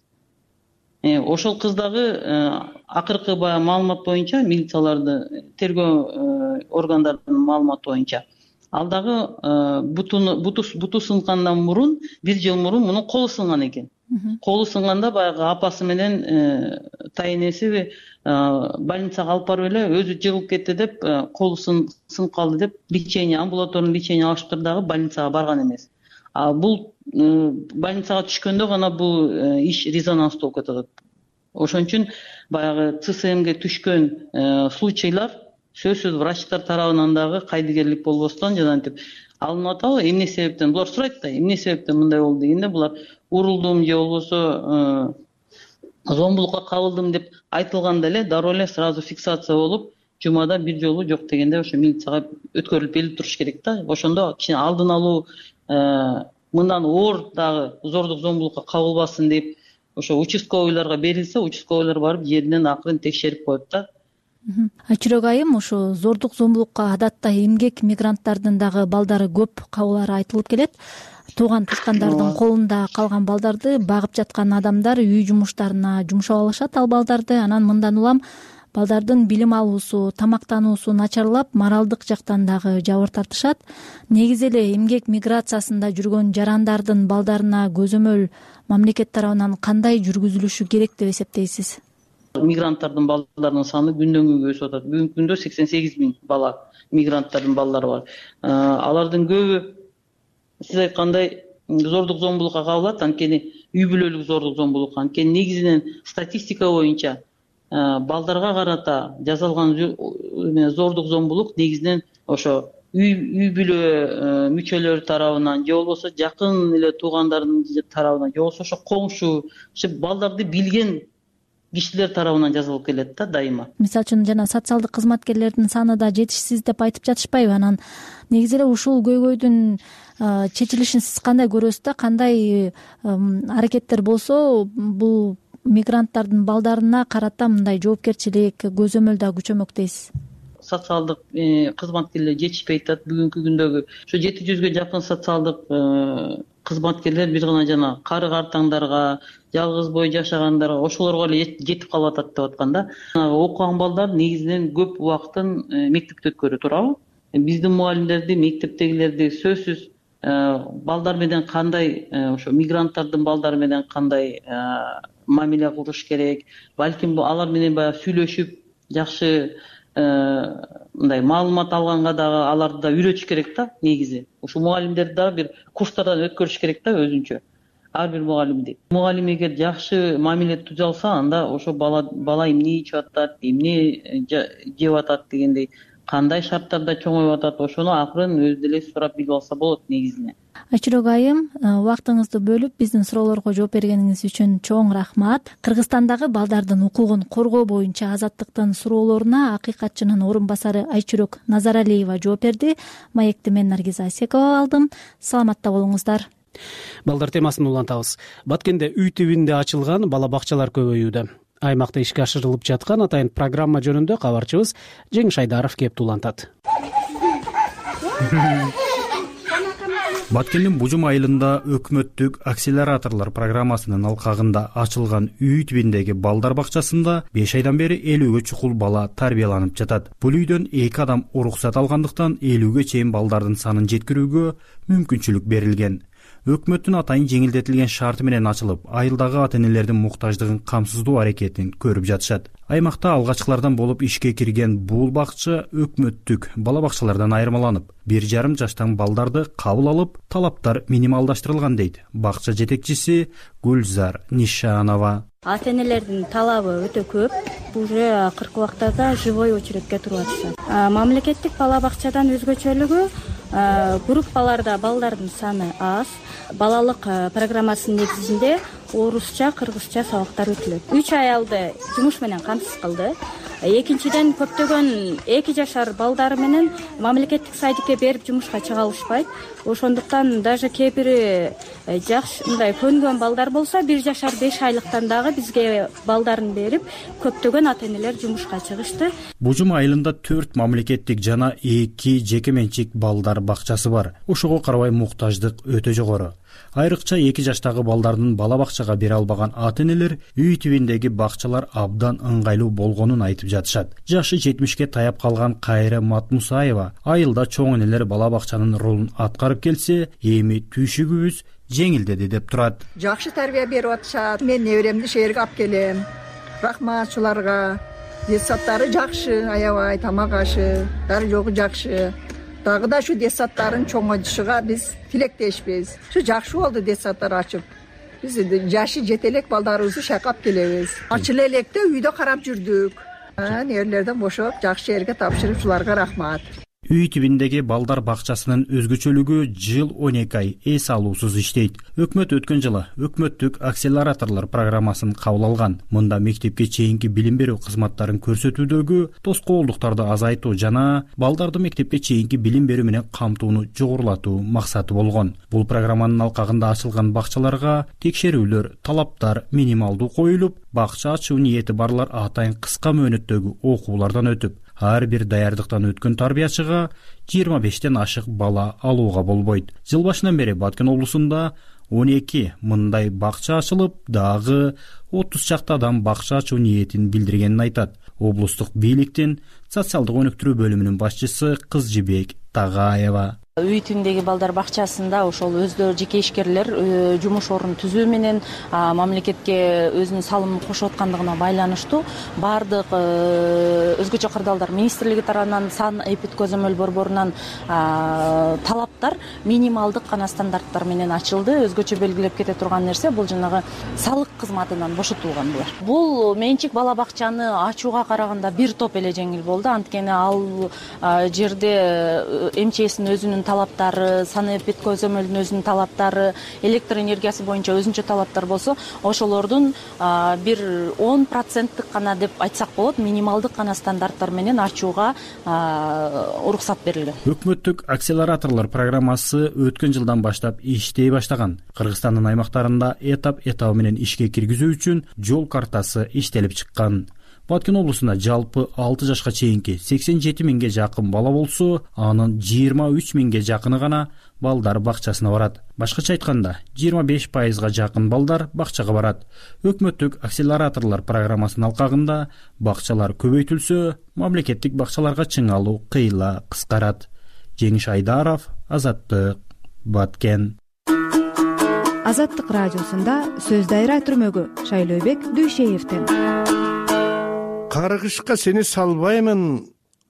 Ошол кыз дагы акыркы баягы маалымат боюнча, милицияларды тергөө органдарынын маалыматы боюнча, ал дагы бутуну буту сынгандан мурун, бир жыл мурун мунун колу сынган экен. Колу сынганда баягы апасы менен тайенеси больницага алып барып эле өзү жыгылып кетти деп, колу сынып калды деп лечение, амбулаторный лечение алышыптыр дагы больницага барган эмес. а бул больницага түшкөндө гана бул иш резонанстуу болуп атат. Ошон үчүн баягы ЦСМге түшкөн случайлар сөзсүз врачтар тарабынан дагы кайдыгерлик болбостон жанагынтип алынып атабы, эмне себептен булар сурайт да, эмне себептен мындай болду дегенде булар урулдум же болбосо зомбулукка кабылдым деп айтылганда эле дароо эле сразу фиксация болуп, жумада бир жолу жок дегенде ошо милицияга өткөрүлүп берилип туруш керек да. Ошондо кичине алдын алуу, мындан оор дагы зордук зомбулукка кабылбасын деп ошо участковыйларга берилсе, участковыйлар барып жеринен акырын текшерип коет да. Айчүрөк айым, ошо зордук зомбулукка адатта эмгек мигранттардын дагы балдары көп кабылары айтылып келет. Тууган тушкандардын колунда калган балдарды багып жаткан адамдар үй жумуштарына жумшап алышат ал балдарды. Анан мындан улам балдардын билим алуусу, тамактануусу начарлап, моралдык жактан дагы жабыр тартышат. Негизи эле эмгек миграциясында жүргөн жарандардын балдарына көзөмөл мамлекет тарабынан кандай жүргүзүлүшү керек деп эсептейсиз? Мигранттардын балдарынын саны күндөн күнгө өсүп атат. Бүгүнкү күндө сексен сегиз миң бала мигранттардын балдары бар. Алардын көбү сиз айткандай зордук зомбулукка кабылат, анткени үй бүлөлүк зордук зомбулук. Анткени негизинен статистика боюнча балдарга карата жасалган зордук зомбулук негизинен ошо үй бүлө мүчөлөрү тарабынан же болбосо жакын эле туугандардын тарабынан же болбосо ошо коңшу, балдарды билген кишилер тарабынан жасалып келет да дайыма. Мисалы үчүн жана социалдык кызматкерлердин саны да жетишсиз деп айтып жатышпайбы? Анан негизи эле ушул көйгөйдүн чечилишин сиз кандай көрөсүз да, кандай аракеттер болсо бул мигранттардын балдарына карата мындай жоопкерчилик, көзөмөл да күчөмөк дейсиз? Социалдык кызматкерлер жетишпей атат бүгүнкү күндөгү. Ошо жети жүзгө жакын социалдык кызматкерлер бир гана жана кары картаңдарга, жалгыз бой жашагандарга, ошолорго эле жетип калып атат деп атканда, окуган балдар негизинен көп убактын мектепте өткөрүп турабы? Биздин мугалимдерди, мектептегилерди сөзсүз балдар менен кандай, ошо мигранттардын балдары менен кандай мамиле кылыш керек, балким алар менен баягы сүйлөшүп, жакшы мындай маалымат алганга дагы аларды да үйрөтүш керек да негизи. Ошо мугалимдерди дагы бир курстардан өткөрүш керек да өзүнчө. Ар бир мугалимди. Мугалим эгер жакшы мамиле түзө алса, анда ошо бала бала эмне ичип атат, эмне жеп атат дегендей, кандай шарттарда чоңоюп атат, ошону акырын өзү деле сурап билип алса болот негизинен. Айчүрөк айым, убактыңызды бөлүп биздин суроолорго жооп бергениңиз үчүн чоң рахмат. Кыргызстандагы балдардын укугун коргоо боюнча Азаттыктын суроолоруна акыйкатчынын орун басары Айчүрөк Назаралиева жооп берди. Маекти мен Наргиза Асекова алдым. Саламатта болуңуздар. Балдар темасын улантабыз. Баткенде үй тибинде ачылган бала бакчалар көбөйүүдө. Аймакта ишке ашырылып жаткан атайын программа жөнүндө кабарчыбыз Жеңиш Айдаров кеп улантат. Баткендин Бужум айылында өкмөттүк акселераторлор программасынын алкагында ачылган үй тибиндеги балдар бакчасында беш айдан бери элүүгө чукул бала тарбияланып жатат. Бул үйдөн эки адам уруксат алгандыктан элүүгө чейин балдардын санын жеткирүүгө мүмкүнчүлүк берилген. Өкмөттүн атайын жеңилдетилген шарты менен ачылып, айылдагы ата-энелердин муктаждыгын камсыздоо аракетин көрүп жатышат. Аймакта алгачкылардан болуп ишке кирген бул бакча өкмөттүк бала бакчалардан айырмаланып, бир жарым жаштан балдарды кабыл алып, талаптар минималдаштырылган дейт бакча жетекчиси Гүлзар Нишанова. Ата-энелердин талабы өтө көп. Уже акыркы убактарда живой очередке туруп атышат. Мамлекеттик бала бакчадан өзгөчөлүгү группаларда балдардын саны аз. Балалык программасынын негизинде орусча, кыргызча сабактар өтүлөт. Үч аялды жумуш менен камсыз кылды. Экинчиден көптөгөн эки жашар балдары менен мамлекеттик садикке берип жумушка чыга алышпайт. Ошондуктан даже кээ бири жакшы мындай көнгөн балдар болсо бир жашар беш айлыктан дагы бизге балдарын берип көптөгөн ата-энелер жумушка чыгышты. Бужум айылында төрт мамлекеттик жана эки жеке менчик балдар бакчасы бар. Ошого карабай муктаждык өтө жогору. Айрыкча эки жаштагы балдардын бала бакчага бере албаган ата-энелер үй тибиндеги бакчалар абдан ыңгайлуу болгонун айтып жатышат. Жашы жетимишке таяп калган Кайра Матмусаева айылда чоң энелер бала бакчанын ролун аткарып келсе, эми түйшүгүбүз жеңилдеди деп турат. Жакшы тарбия берип атышат. Мен неберемди шээрге алып келем. Рахматчыларга. Детсадтары жакшы, аябай тамак ашы, баары жогу жакшы. дагы да ушу детсадтарын чоңойтушуга биз тилектешпиз. Ушу жакшы болду детсадтар ачып. Биз жашы жете элек балдарыбызды шайкап келебиз. Ачыла электе үйдө карап жүрдүк. Нерлерден бошоп жакшы жерге тапшырып, ушуларга рахмат. Үй түбүндөгү балдар бакчасынын өзгөчөлүгү жыл он эки ай эс алуусуз иштейт. Өкмөт өткөн жылы өкмөттүк акселераторлор программасын кабыл алган. Мында мектепке чейинки билим берүү кызматтарын көрсөтүүдөгү тоскоолдуктарды азайтуу жана балдарды мектепке чейинки билим берүү менен камтууну жогорулатуу максаты болгон. Бул программанын алкагында ачылган бакчаларга текшерүүлөр, талаптар минималдуу коюлуп, бакча ачуу ниети барлар атайын кыска мөөнөттөгү окуулардан өтүп, ар бир даярдыктан өткөн тарбиячыга жыйырма бештен ашык бала алууга болбойт. Жыл башынан бери Баткен облусунда он эки мындай бакча ачылып, дагы отуз чакты адам бакча ачуу ниетин билдиргенин айтат. Облустук бийликтин социалдык өнүктүрүү бөлүмүнүн башчысы Кызжибек Тагаева. Үй түбүндөгү балдар бакчасында ошол өздөрү жеке ишкерлер жумуш орун түзүү менен мамлекетке өзүнүн салымын кошуп аткандыгына байланыштуу баардык өзгөчө кырдаалдар министрлиги тарабынан сан эпид көзөмөл борборунан талаптар минималдык гана стандарттар менен ачылды. Өзгөчө белгилеп кете турган нерсе бул жанагы салык кызматынан бошотулган булар. Бул менчик бала бакчаны ачууга караганда бир топ эле жеңил болду. Анткени ал жерде МЧСнин өзүнүн талаптары, санэпид көзөмөлдүн өзүнүн талаптары, электр энергиясы боюнча өзүнчө талаптар болсо, ошолордун бир он проценттик гана деп айтсак болот, минималдык гана стандарттар менен ачууга уруксат берилген. Өкмөттүк акселераторлор программасы өткөн жылдан баштап иштей баштаган. Кыргызстандын аймактарында этап этабы менен ишке киргизүү үчүн жол картасы иштелип чыккан. Баткен облусунда жалпы алты жашка чейинки сексен жети миңге жакын бала болсо, анын жыйырма үч миңге жакыны гана балдар бакчасына барат. Башкача айтканда, жыйырма беш пайызга жакын балдар бакчага барат. Өкмөттүк акселераторлор программасынын алкагында бакчалар көбөйтүлсө, мамлекеттик бакчаларга чыңалуу кыйла кыскарат. Жеңиш Айдаров, Азаттык, Баткен. Азаттык радиосунда сөз дайра түрмөгү Шайлообек Дүйшеевден. Каргышка сени салбаймын,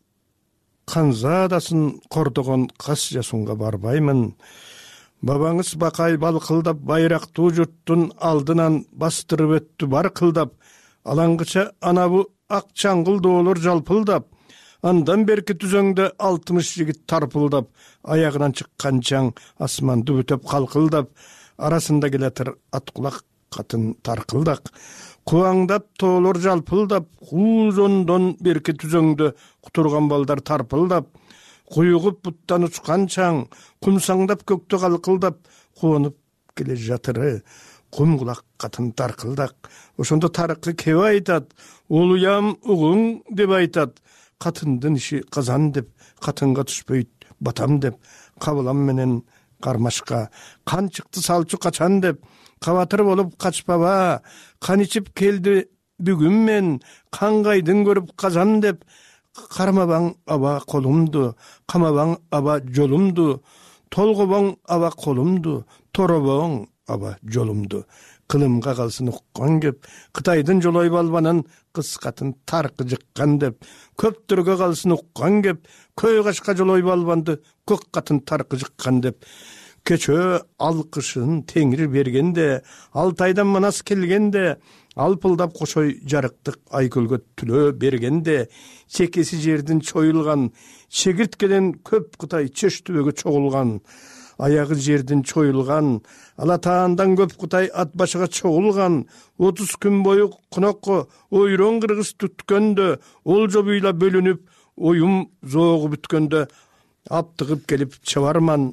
канзадасын кордогон кас жасунга барбаймын. Бабаңыз бакай балкылдап байрактуу журттун алдынан бастырып өттү бар кылдап. Алаңгыча анабу ак чаңгыл доолор жалпылдап. Андан берки түзөңдө алтымыш жигит тарпылдап. Аягынан чыккан чаң асманды бүтөп калкылдап. Арасында келатыр аткулак катын таркылдак. Куаңдап тоолор жалпылдап, куузондон берки түзөңдө кутурган балдар тарпылдап, куюгуп буттан учкан чаң, кумсаңдап көктө калкылдап, куонуп келе жатыры, кумгулак катын таркылдак. Ошондо тарыкы кеп айтат, улуям угуң деп айтат, катындын иши казан деп, катынга түшпөйт батам деп, кабылам менен кармашка, кан чыкты салчу качан деп, кабатыр болуп качпаба, кан ичип келди бүгүн мен, кангайдын көрүп казан деп, кармабаң аба колумду, камабаң аба жолумду, толгобоң аба колумду, торобоң аба жолумду. Кылымга калсын уккан кеп, Кытайдын жолой балбанын кыз катын таркы жыккан деп, көптөргө калсын уккан кеп, көй кашка жолой балбанды көк катын таркы жыккан деп. Көчө алкышын теңир бергенде, Алтайдан манас келгенде, алпылдап кошой жарыктык айкөлгө түлөө бергенде, чекеси жердин чоюлган, чегирткеден көп Кытай чөш түбөгө чогулган, аягы жердин чоюлган, Алатаандан көп Кытай ат башыга чогулган, отуз күн бою кунокко ойрон кыргыз түткөндө, олжо буйла бөлүнүп, оюм зоогу бүткөндө, аптыгып келип чабарман.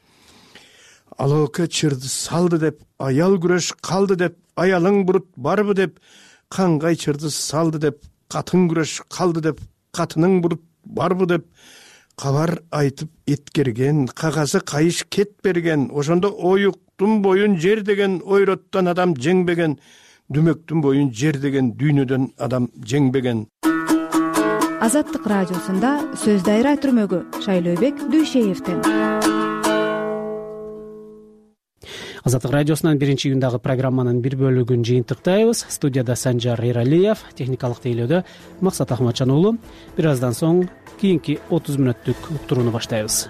Алоке чырды салды деп, аял күрөш калды деп, аялың бурут барбы деп, кангай чырды салды деп, катын күрөш калды деп, катының бурут барбы деп, кабар айтып эткерген, кагазы кайыш кет берген, ошондо оюктун боюн жер деген ойроттон адам жеңбеген, дүмөктүн боюн жер деген дүйнөдөн адам жеңбеген. Азаттык радиосунда сөз дайра түрмөгү Шайлообек Дүйшеевден. Азаттык радиосунан биринчи июндагы программанын бир бөлүгүн жыйынтыктайбыз. Студияда Санжар Эралиев, техникалык тейлөөдө Максат Ахматжан уулу. Бир аздан соң кийинки отуз мүнөттүк уктурууну баштайбыз.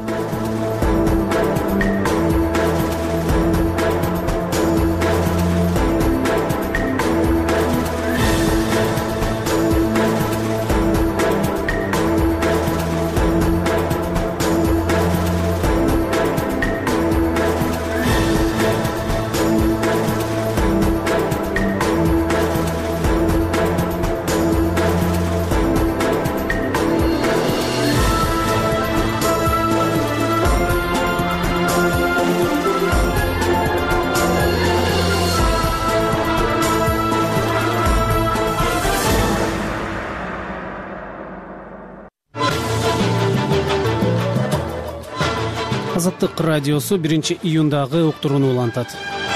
Азаттык радиосу биринчи июндагы уктурууну улантат.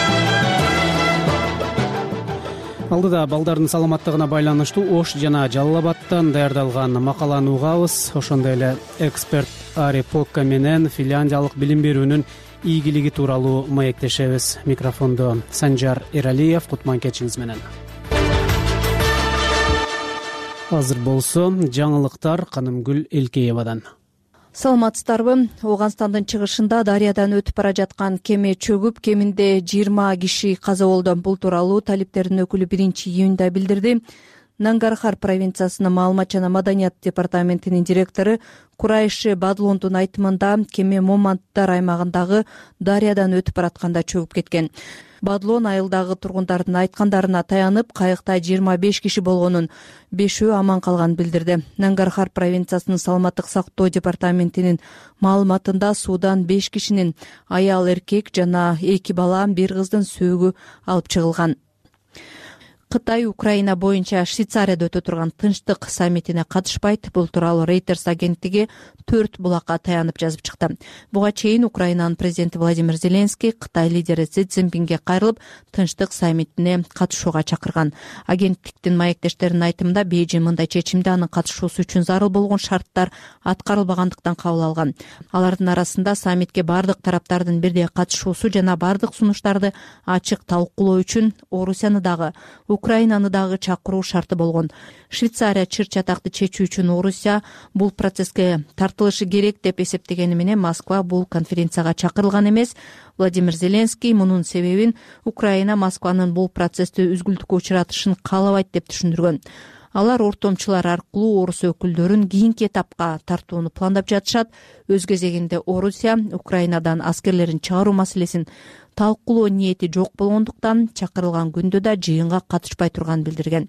Алдыда балдардын саламаттыгына байланыштуу Ош жана Жалал Абадтан даярдалган макаланы угабыз. Ошондой эле эксперт Ари Покка менен Финляндиялык билим берүүнүн ийгилиги тууралуу маектешебиз. Микрофондо Санжар Эралиев, кутман кечиңиз менен. Азыр болсо жаңылыктар Канымгүл Элкеевадан. Саламатсыздарбы? Ооганстандын чыгышында дарыядан өтүп бара жаткан кеме чөгүп, кеминде жыйырма киши каза болду. Бул тууралуу талиптердин өкүлү биринчи июнда билдирди. Нангархар провинциясынын маалымат жана маданият департаментинин директору Курайши Бадлондун айтымында кеме Моманттар аймагындагы дарыядан өтүп баратканда чөгүп кеткен. Бадлон айылдагы тургундардын айткандарына таянып, кайыкта жыйырма беш киши болгонун, бешөө аман калганын билдирди. Нангархар провинциясынын саламаттык сактоо департаментинин маалыматында суудан беш кишинин аял, эркек жана эки бала, бир кыздын сөөгү алып чыгылган. Кытай Украина боюнча Швейцарияда өтө турган тынчтык саммитине катышпайт. Бул тууралуу Reuters агенттиги төрт булакка таянып жазып чыкты. Буга чейин Украинанын президенти Владимир Зеленский Кытай лидери Си Цзиньпинге кайрылып, тынчтык саммитине катышууга чакырган. Агенттиктин маектештеринин айтымында Бейжиң мындай чечимди анын катышуусу үчүн зарыл болгон шарттар аткарылбагандыктан кабыл алган. Алардын арасында саммитке бардык тараптардын бирдей катышуусу жана бардык сунуштарды ачык талкуулоо үчүн Орусияны дагы Украинаны дагы чакыруу шарты болгон. Швейцария чыр чатакты чечүү үчүн Орусия бул процесске тартылышы керек деп эсептегени менен Москва бул конференцияга чакырылган эмес. Владимир Зеленский мунун себебин Украина Москванын бул процессти үзгүлтүккө учуратышын каалабайт деп түшүндүргөн. Алар ортомчулар аркылуу орус өкүлдөрүн кийинки этапка тартууну пландап жатышат. Өз кезегинде Орусия Украинадан аскерлерин чыгаруу маселесин талкуулоо ниети жок болгондуктан чакырылган күндө да жыйынга катышпай турганын билдирген.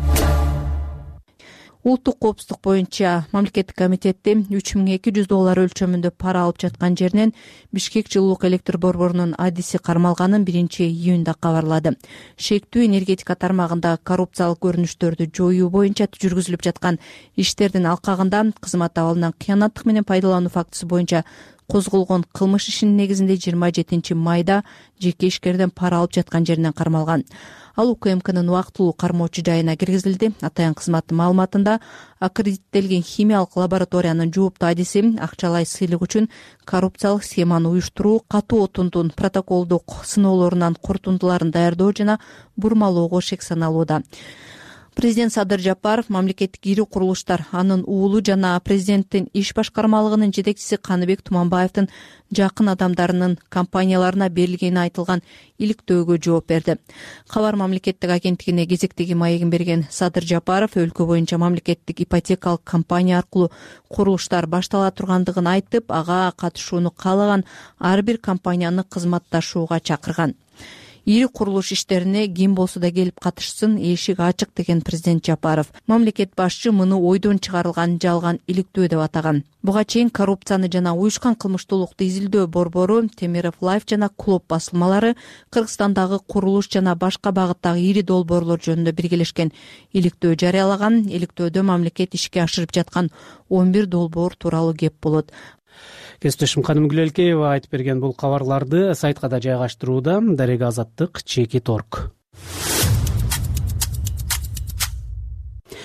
Улуттук коопсуздук боюнча мамлекеттик комитетти үч миң эки жүз доллар өлчөмүндө пара алып жаткан жеринен Бишкек жылуулук электр борборунун адиси кармалганын биринчи июнда кабарлады. Шектүү энергетика тармагында коррупциялык көрүнүштөрдү жоюу боюнча жүргүзүлүп жаткан иштердин алкагында кызмат абалынан кыянаттык менен пайдалануу фактысы боюнча козголгон кылмыш ишинин негизинде жыйырма жетинчи майда жеке ишкерден пара алып жаткан жеринен кармалган. Ал УКМКнын убактылуу кармоочу жайына киргизилди. Атайын кызматтын маалыматында аккредиттелген химиялык лабораториянын жооптуу адиси акчалай сыйлык үчүн коррупциялык схеманы уюштуруу, катуу отундун протоколдук сыноолорунан корутундуларын даярдоо жана бурмалоого шек саналууда. Президент Садыр Жапаров мамлекеттик ири курулуштар, анын уулу жана президенттин иш башкармалыгынын жетекчиси Каныбек Туманбаевдин жакын адамдарынын компанияларына берилгени айтылган иликтөөгө жооп берди. Кабар мамлекеттик агенттигине кезектеги маегин берген Садыр Жапаров өлкө боюнча мамлекеттик ипотекалык компания аркылуу курулуштар баштала тургандыгын айтып, ага катышууну каалаган ар бир компанияны кызматташууга чакырган. Ири курулуш иштерине ким болсо да келип катышсын, эшик ачык деген президент Жапаров. Мамлекет башчы муну ойдон чыгарылган жалган иликтөө деп атаган. Буга чейин коррупцияны жана уюшкан кылмыштуулукту изилдөө борбору, Темиров Лайф жана Клуб басылмалары Кыргызстандагы курулуш жана башка багыттагы ири долбоорлор жөнүндө биргелешкен иликтөө жарыялаган. Иликтөөдө мамлекет ишке ашырып жаткан он бир долбоор тууралуу кеп болот. Кесиптешим Канымгүл Элкеева айтып берген бул кабарларды сайтка да жайгаштырууда. Дарега Азаттык чекит точка орг.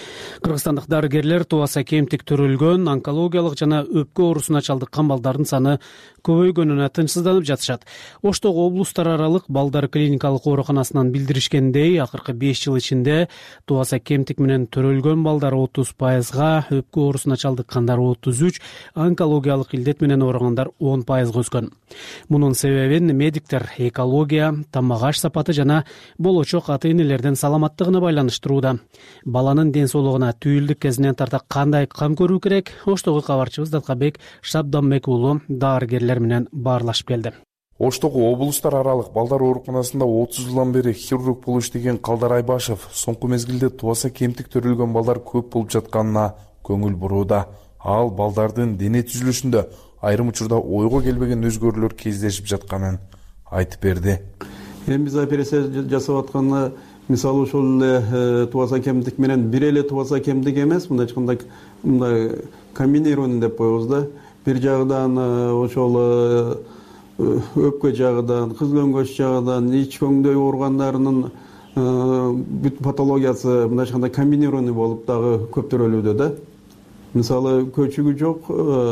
кыргызстандык дарыгерлер тубаса кемтик төрөлгөн онкологиялык жана өпкө оорусуна чалдыккан балдардын саны көбөйгөнүнө тынчсызданып жатышат. Оштогу облустар аралык балдар клиникалык ооруканасынан билдиришкендей, акыркы беш жыл ичинде тубаса кемтик менен төрөлгөн балдар отуз пайызга, өпкө оорусуна чалдыккандар отуз үч, онкологиялык илдет менен ооругандар он пайызга өскөн. Мунун себебин медиктер экология, тамак-аш сапаты жана болочок ата-энелердин саламаттыгына байланыштырууда. Баланын ден соолугуна түйүлдүк кезинен тарта кандай кам көрүү керек? Оштогу кабарчыбыз Далкабек Шабданбек уулу дарыгерлер менен баарлашып келди. Оштогу облустар аралык балдар ооруканасында отуз жылдан бери хирург болуп иштеген Калдар Айбашев соңку мезгилде тубаса кемтик төрөлгөн балдар көп болуп жатканына көңүл бурууда. Ал балдардын дене түзүлүшүндө айрым учурда ойго келбеген өзгөрүүлөр кездешип жатканын айтып берди. Эми биз операция жасап атканда мисалы ошол эле тубаса кемтик менен бир эле тубаса кемтик эмес, мындай кандай мындай комбинированный деп коебуз да. Бир жагынан ошол өпкө жагынан, кыз көңгөч жагынан, ич көңдөй ооругандарынын бүт патологиясы мындай кандай комбинированный болуп дагы көп төрөлүүдө да. Мисалы көчүгү жок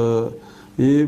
и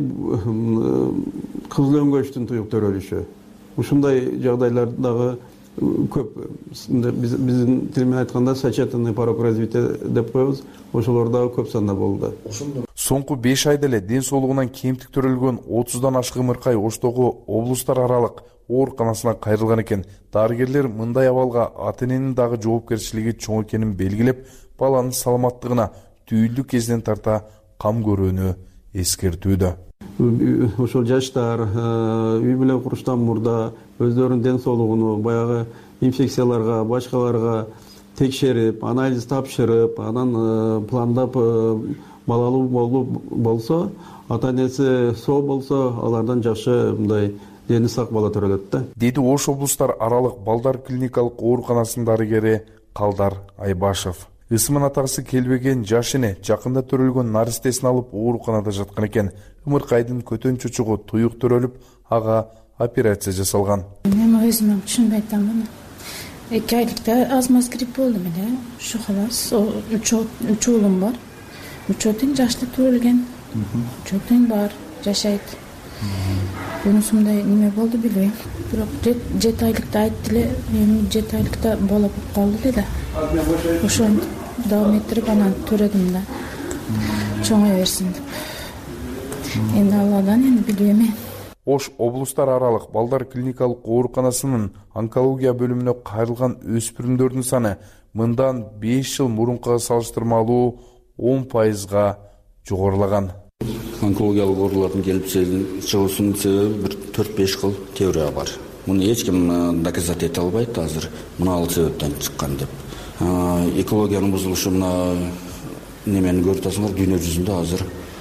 кыз көңгөчтүн туюк төрөлүшү. Ушундай жагдайлар дагы көп. Биздин тил менен айтканда сочетанный порог развития деп коебуз. Ошолор дагы көп санда болду. Соңку беш айда эле ден соолугунан кемтик төрөлгөн отуздан ашык ымыркай Оштогу облустар аралык ооруканасына кайрылган экен. Дарыгерлер мындай абалга ата-эненин дагы жоопкерчилиги чоң экенин белгилеп, баланын саламаттыгына түйүлдүк кезинен тарта кам көрүүнү эскертүүдө. Ошол жаштар үй бүлө куруштан мурда өздөрүнүн ден соолугуну баягы инфекцияларга, башкаларга текшерип, анализ тапшырып, анан пландап балалуу болуп болсо, ата-энеси соо болсо, алардан жакшы мындай дени сак бала төрөлөт да. Деди Ош облустар аралык балдар клиникалык ооруканасынын дарыгери Калдар Айбашев. Ысымын атагысы келбеген жаш эне жакында төрөлгөн наристесин алып ооруканада жаткан экен. Ымыркайдын көтөн чучугу туюк төрөлүп, ага операция жасалган. Мен өзүм түшүнбөй атам. эки айлыкта аз-маз грипп болду эле. Ушу халас. Үч уулум бар. Үчөө тең жаштуу төрөлгөн. Үчөө тең бар, жашайт. Бунусундай неме болду билбейм. Бирок жети айлыкта айтты эле, эми жети айлыкта бала болуп калды эле. Ошону дагы этирип анан төрөдүм да. Чоңой берсин деп. Энди Алладан энди билбейм. Ош облустар аралык балдар клиникалык ооруканасынын онкология бөлүмүнө кайрылган өспүрүмдөрдүн саны мындан беш жыл мурункуга салыштырмалуу он пайызга жогорулаган. Онкологиялык оорулардын келип чыгуусунун себеби бир төрт беш кыл теория бар. Муну эч ким доказать эте албайт азыр мына себептен чыккан деп. Экологиянын бузулушу мына немени көрүп атасыңар, дүйнө жүзүндө азыр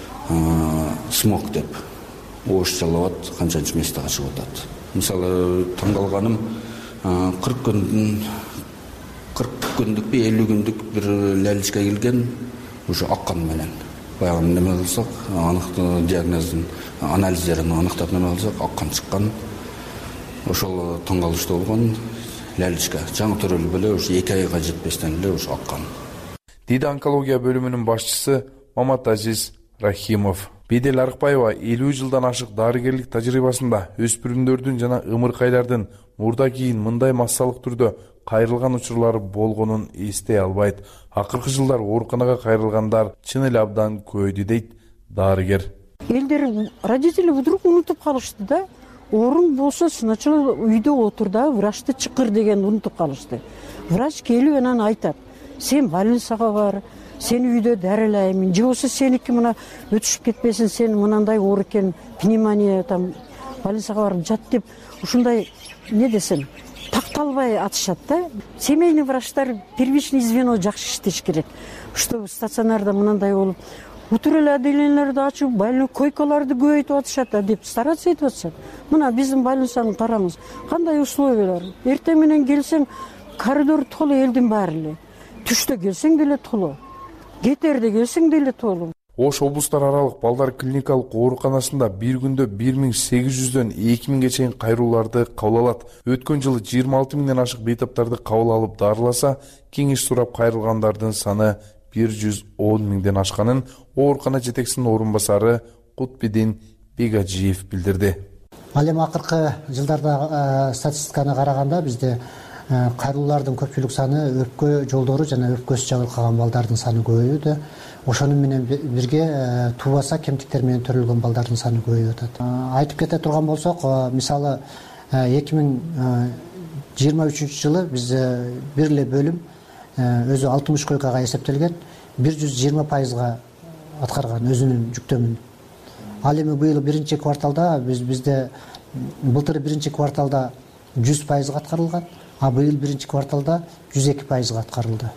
смог деп оошчалап ат, канчанчы местеге чыгып атат. Мисалы таң калганым кырк күндүн кырк күндүкпү элүү күндүк бир лялечка келген уже аккан менен. Баягы неме кылсак, анык диагноздун анализдерин аныктап неме кылсак, аккан чыккан. Ошол таң калыштуу болгон лялечка. Жаңы төрөлүп эле ушу эки айга жетпестен эле ушу аккан. Диди онкология бөлүмүнүн башчысы Маматазиз Рахимов. Бедел Арыкбаева элүү жылдан ашык дарыгерлик тажрыйбасында өспүрүмдөрдүн жана ымыркайлардын мурда кийин мындай массалык түрдө кайрылган учурлары болгонун эстей албайт. Акыркы жылдар ооруканага кайрылгандар чын эле абдан көйдү дейт дарыгер. Элдер родители вдруг унутуп калышты да. Орун болсо сначала үйдө отур да, врачты чакыр деген унутуп калышты. Врач келип анан айтат: "Сен больницага бар, сени үйдө дарылайм, же болбосо сеники мына өтүшүп кетпесин, сен мынандай оор экен, пневмония там, больницага барып жат" деп ушундай не десем, такталбай атышат да. Семейный врачтар первичный звено жакшы иштеш керек. Что стационарда мынандай болуп, утур эле отделенияларды ачып, больной койкаларды көбөйтүп атышат деп стараться этип атышат. Мына биздин больницаны караңыз, кандай условиялар. Эртең менен келсең, коридор толу элдин баары эле. Түштө келсең деле толу. Кетерде келсең деле толу. Ош облустар аралык балдар клиникалык ооруканасында бир күндө бир миң сегиз жүздөн эки миңге чейин кайрылууларды кабыл алат. Өткөн жылы жыйырма алты миңден ашык бейтаптарды кабыл алып дарыласа, кеңеш сурап кайрылгандардын саны бир жүз он миңден ашканын оорукана жетекчисинин орун басары Кутбидин Бегажиев билдирди. Ал эми акыркы жылдарда статистиканы караганда бизде кайрылуулардын көпчүлүк саны өпкө жолдору жана өпкөсү жабыркаган балдардын саны көбөйүүдө. Ошону менен бирге туубаса кемтиктер менен төрөлгөн балдардын саны көбөйүп атат. Айтып кете турган болсок, мисалы эки миң жыйырма үчүнчү жылы бизде бир эле бөлүм өзү алтымыш койкага эсептелген бир жүз жыйырма пайызга аткарган өзүнүн жүктөмүн. Ал эми быйыл биринчи кварталда биз бизде былтыр биринчи кварталда жүз пайызга аткарылган, а быйыл биринчи кварталда жүз эки пайызга аткарылды.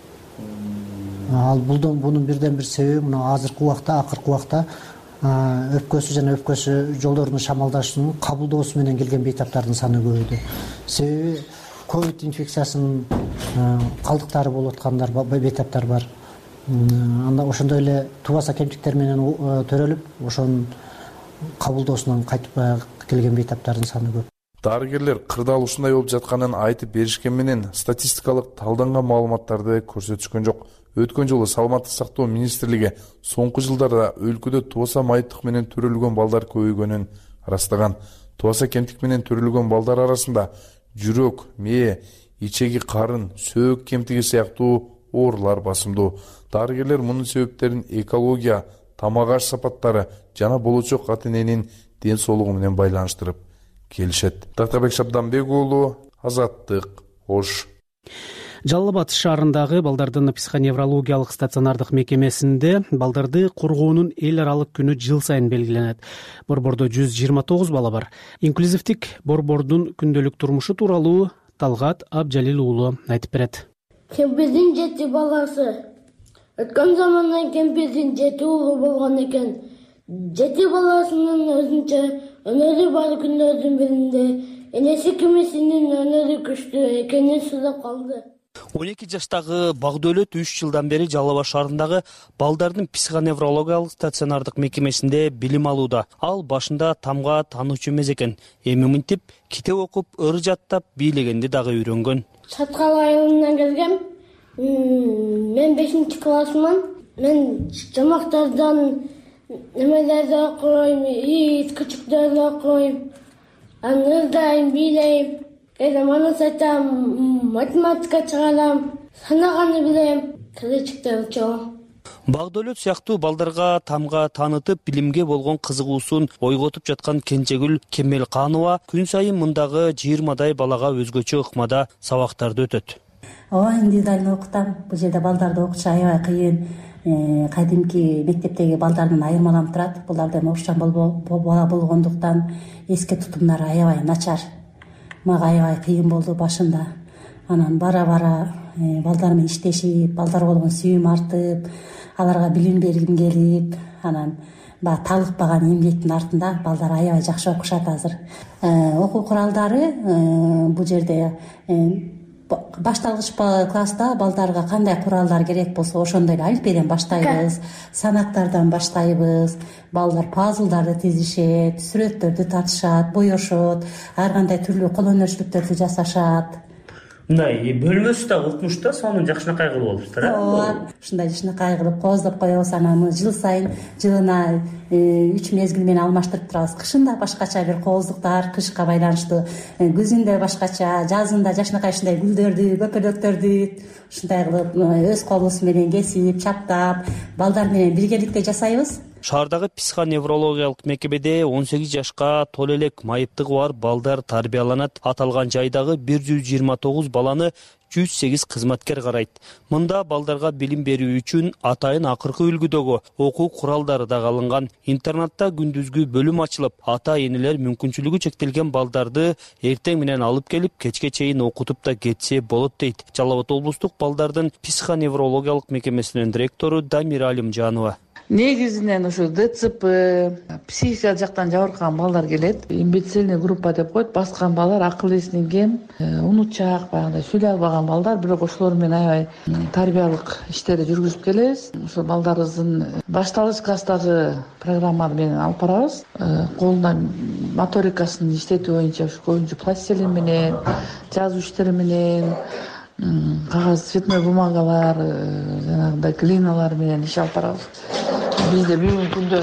Ал булдун бунун бирден бир себеби мына азыркы убакта, акыркы убакта өпкөсү жана өпкөсү жолдорунун шамалдашуунун кабылдоосу менен келген бейтаптардын саны көбөйдү. Себеби ковид инфекциясынын калдыктары болуп аткандар бейтаптар бар. Анда ошондой эле туубаса кемтиктер менен төрөлүп, ошонун кабылдоосунан кайтып келген бейтаптардын саны көп. Дарыгерлер кырдаал ушундай болуп жатканын айтып беришкен менен статистикалык талданган маалыматтарды көрсөтүшкөн жок. Өткөн жылы Саламаттык сактоо министрлиги соңку жылдарда өлкөдө тубаса майыптык менен төрөлгөн балдар көбөйгөнүн ырастаган. Тубаса кемтик менен төрөлгөн балдар арасында жүрөк, мээ, ичеги карын, сөөк кемтиги сыяктуу оорулар басымдуу. Дарыгерлер мунун себептерин экология, тамак аш сапаттары жана болочок ата-эненин ден соолугу менен байланыштырып келишет. Тактабек Шабданбек уулу, Азаттык, Ош. Жалал Абад шаарындагы балдардын психоневрологиялык стационардык мекемесинде балдарды коргоонун эл аралык күнү жыл сайын белгиленет. Борбордо жүз жыйырма тогуз бала бар. Инклюзивдик борбордун күндөлүк турмушу тууралуу Талгат Абжалил уулу айтып берет. Кемпирдин жети баласы. Өткөн замандан кемпирдин жети уулу болгон экен. Жети баласынын өзүнчө өнөрү бар күндөрдүн биринде энеси кимисинин өнөрү күчтүү экени сызып калды. он эки жаштагы Багдөлөт үч жылдан бери Жалал Абад шаарындагы балдардын психоневрологиялык стационардык мекемесинде билим алууда. Ал башында тамга таануучу эмес экен. Эми мынтип китеп окуп, ыр жаттап, бийлегенди дагы үйрөнгөн. Чаткал айылынан келгем. Мен бешинчи классман. Мен жамактардан немелерди окуйм, ит күчүктөрдү окуйм. Аны ырдайм, бийлейм. Кайда манас айтам, математика чыгарам, санаганы билем, келечекте чоң. Багдөлөт сыяктуу балдарга тамга таанытып, билимге болгон кызыгуусун ойготуп жаткан Кенчегүл Кемелканова күн сайын мындагы жыйырмадай балага өзгөчө ыкмада сабактарды өтөт. Ооба, индивидуально окутам. Бул жерде балдарды окутуш аябай кыйын. Кадимки мектептеги балдардан айырмаланып турат. Буларда окшон бала болгондуктан эске тутумдары аябай начар. Мага аябай кыйын болду башында. Анан бара-бара балдар менен иштешип, балдарга болгон сүйүүм артып, аларга билим бергим келип, анан баягы талыкпаган эмгектин артында балдар аябай жакшы окушат азыр. Окуу куралдары бул жерде башталгыч класста балдарга кандай куралдар керек болсо ошондой эле алфбеден баштайбыз, санактардан баштайбыз. Балдар пазлдарды тизишет, сүрөттөрдү тартышат, боешот, ар кандай түрлүү кол өнөрчүлүктөрдү жасашат. Мындай бөлмөсү да укмуш да, сонун жакшынакай кылып алыптыр, э? Ооба, ушундай жакшынакай кылып кооздоп коебуз. Анан жыл сайын жылына үч мезгил менен алмаштырып турабыз. Кышында башкача бир кооздуктар, кышка байланыштуу, күзүндө башкача, жазында жакшынакай ушундай гүлдөрдү, көпөлөктөрдү ушундай кылып өз колубуз менен кесип, чаптап, балдар менен биргеликте жасайбыз. Шаардагы психоневрологиялык мекемеде он сегиз жашка толо элек майыптыгы бар балдар тарбияланат. Аталган жайдагы бир жүз жыйырма тогуз баланы жүз сегиз кызматкер карайт. Мында балдарга билим берүү үчүн атайын акыркы үлгүдөгү окуу куралдары да алынган. Интернатта күндүзгү бөлүм ачылып, ата-энелер мүмкүнчүлүгү чектелген балдарды эртең менен алып келип, кечке чейин окутуп да кетсе болот дейт Жалал Абад облустук балдардын психоневрологиялык мекемесинин директору Дамира Алимжанова. Негизинен ушу ДЦП, психика жактан жабыркаган балдар келет. Имбецильный группа деп коет. Баскан балдар, акыл эсинен кем, унутчак, баягындай сүйлөй албаган балдар. Бирок ошолор менен аябай тарбиялык иштерди жүргүзүп келебиз. Ошол балдарыбыздын башталгыч класстагы программаны менен алып барабыз. Колуна моторикасын иштетүү боюнча көбүнчө пластилин менен, жазуу иштери менен, кагаз цветной бумагалар, жанагындай глиналар менен иш алып барабыз. Бизде бүгүнкү күндө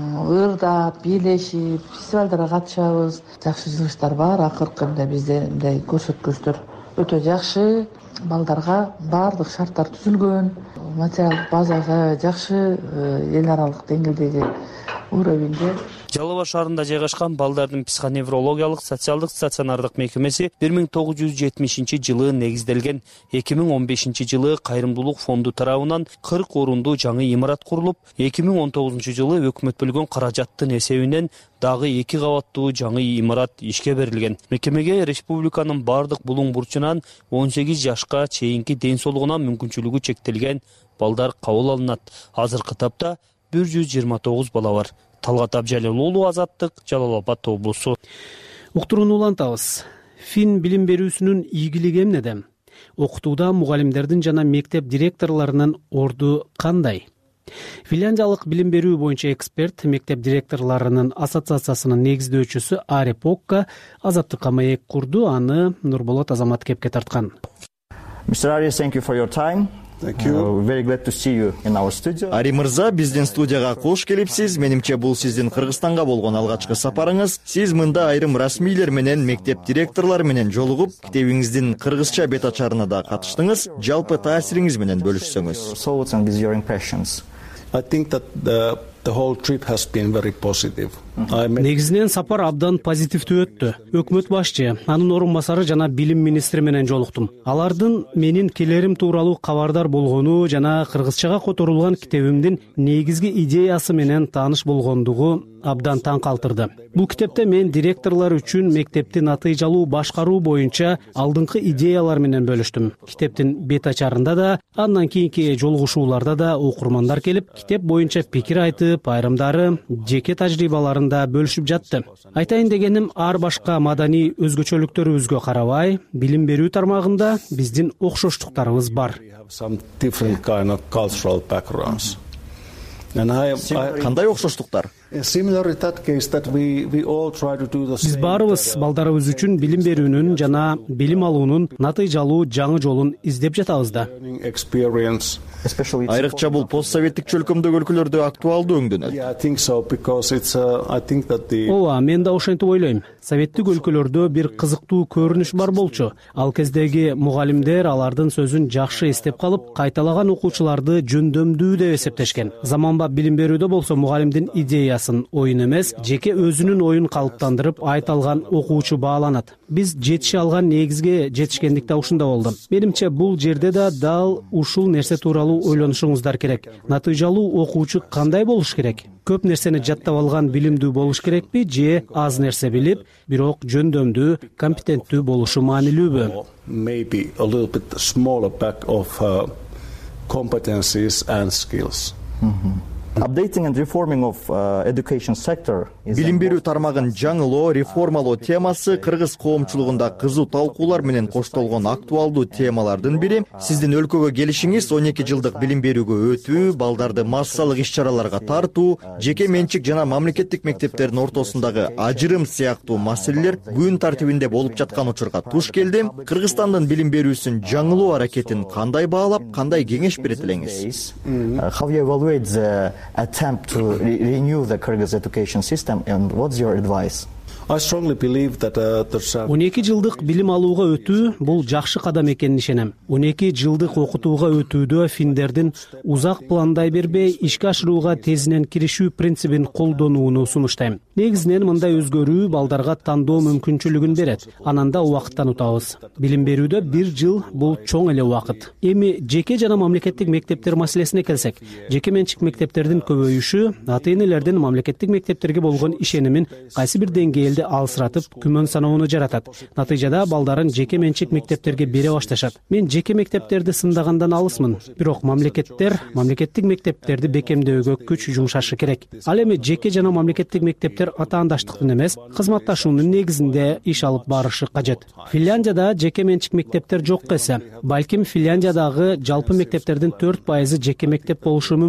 ырдап, бийлешип, фестивалдарга катышабыз. Жакшы жылыштар бар, акыркы мындай бизде мындай көрсөткүчтөр өтө жакшы. Балдарга баардык шарттар түзүлгөн, материалдык базасы жакшы, эл аралык деңгээлдеги уровенде. Жалал Абад шаарында жайгашкан балдардын психоневрологиялык социалдык стационардык мекемеси бир миң тогуз жүз жетимишинчи жылы негизделген. эки миң он бешинчи жылы Кайрымдуулук фонду тарабынан кырк орунду жаңы имарат курулуп, эки миң он тогузунчу жылы өкмөт бөлгөн каражаттын эсебинен дагы эки кабаттуу жаңы имарат ишке берилген. Мекемеге республиканын бардык булуң бурчунан он сегиз жашка чейинки ден соолугуна мүмкүнчүлүгү чектелген балдар кабыл алынат. Азыркы тапта бир жүз жыйырма тогуз бала бар. Талгат Абжалил уулу, Азаттык, Жалал Абад облусу. Уктурууну улантабыз. Фин билим берүүсүнүн ийгилиги эмнеде? Окутууда мугалимдердин жана мектеп директорлорунун орду кандай? Финляндиялык билим берүү боюнча эксперт, мектеп директорлорунун ассоциациясынын негиздөөчүсү Ари Покка Азаттыкка маек курду, аны Нурболот Азаматкепке тарткан. мистер Ари, thank you for your time. Uh, very glad to see you in our studio. Ари мырза, биздин студияга кош келипсиз. Менимче бул сиздин Кыргызстанга болгон алгачкы сапарыңыз. Сиз мында айрым расмийлер менен, мектеп директорлору менен жолугуп, китебиңиздин кыргызча бет ачарына да катыштыңыз. Жалпы таасириңиз менен бөлүшсөңүз. Thoughts and with your impressions. I think that the the whole trip has been very positive. Негизинен сапар абдан позитивдүү өттү. Өкмөт башчы, анын орун басары жана билим министри менен жолуктум. Алардын менин келерим тууралуу кабардар болгону жана кыргызчага которулган китебимдин негизги идеясы менен тааныш болгондугу абдан таң калтырды. Бул китепте мен директорлор үчүн мектепти натыйжалуу башкаруу боюнча алдыңкы идеялар менен бөлүштүм. Китептин бет ачарында да, андан кийинки жолугушууларда да окурмандар келип, китеп боюнча пикир айтып, айрымдары жеке тажрыйбаларын да бөлүшүп жатты. Айтайын дегеним, ар башка маданий өзгөчөлүктөрүбүзгө карабай, билим берүү тармагында биздин окшоштуктарыбыз бар. Кандай окшоштуктар? Биз баарыбыз балдарыбыз үчүн билим берүүнүн жана билим алуунун натыйжалуу жаңы жолун издеп жатабыз да. Айрыкча бул постсоветтик чөлкөмдөгү өлкөлөрдө актуалдуу өңдөнөт. Ооба, мен да ошентип ойлойм. Советтик өлкөлөрдө бир кызыктуу көрүнүш бар болчу. Ал кездеги мугалимдер алардын сөзүн жакшы эстеп калып, кайталаган окуучуларды жөндөмдүү деп эсептешкен. Заманбап билим берүүдө болсо мугалимдин идеясын, оюн эмес, жеке өзүнүн оюн калыптандырып айта алган окуучу бааланат. Биз жетише алган негизге жетишкендик да ушунда болду. Менимче бул жерде да дал ушул нерсе тууралуу ойлонушуңуздар керек. Натыйжалуу окуучу кандай болуш керек? Көп нерсени жаттап алган билимдүү болуш керекпи же аз нерсе билип, бирок жөндөмдүү, компетенттүү болушу маанилүүбү? Maybe a little bit smaller pack of uh, competencies and skills. Mm-hmm. Updating and reforming of uh, education sector. Билим берүү тармагын жаңылоо, реформалоо темасы кыргыз коомчулугунда кызуу талкуулар менен коштолгон актуалдуу темалардын бири. Сиздин өлкөгө келишиңиз он эки жылдык билим берүүгө өтүү, балдарды массалык иш-чараларга тартуу, жеке менчик жана мамлекеттик мектептердин ортосундагы ажырым сыяктуу маселелер күн тартибинде болуп жаткан учурга туш келди. Кыргызстандын билим берүүсүн жаңылоо аракетин кандай баалап, кандай кеңеш берет элеңиз? How you evaluate the attempt to re renew the Kyrgyz education system, and what's your advice? I strongly believe that uh, there's a... он эки жылдык билим алууга өтүү бул жакшы кадам экенин ишенем. он эки жылдык окутууга өтүүдө финдердин узак пландай бербей ишке ашырууга тезинен киришүү принцибин колдонууну сунуштайм. Негизинен мындай өзгөрүү балдарга тандоо мүмкүнчүлүгүн берет. Анан да убакыттан утабыз. Билим берүүдө бир жыл бул чоң эле убакыт. Эми жеке жана мамлекеттик мектептер маселесине келсек, жеке менчик мектептердин көбөйүшү ата-энелердин мамлекеттик мектептерге болгон ишенимин кайсы бир деңгээлде алсыратып, күмөн саноону жаратат. Натыйжада балдарын жеке менчик мектептерге бере башташат. Мен жеке мектептерди сындагандан алысмын, бирок мамлекеттер мамлекеттик мектептерди бекемдөөгө күч жумшашы керек. Ал эми жеке жана мамлекеттик мектептер атаандаштыктын эмес, кызматташуунун негизинде иш алып барышы кажет. Финляндияда жеке менчик мектептер жок эсе, балким Финляндиядагы жалпы мектептердин төрт пайызы жеке мектеп болушу мүмкүн.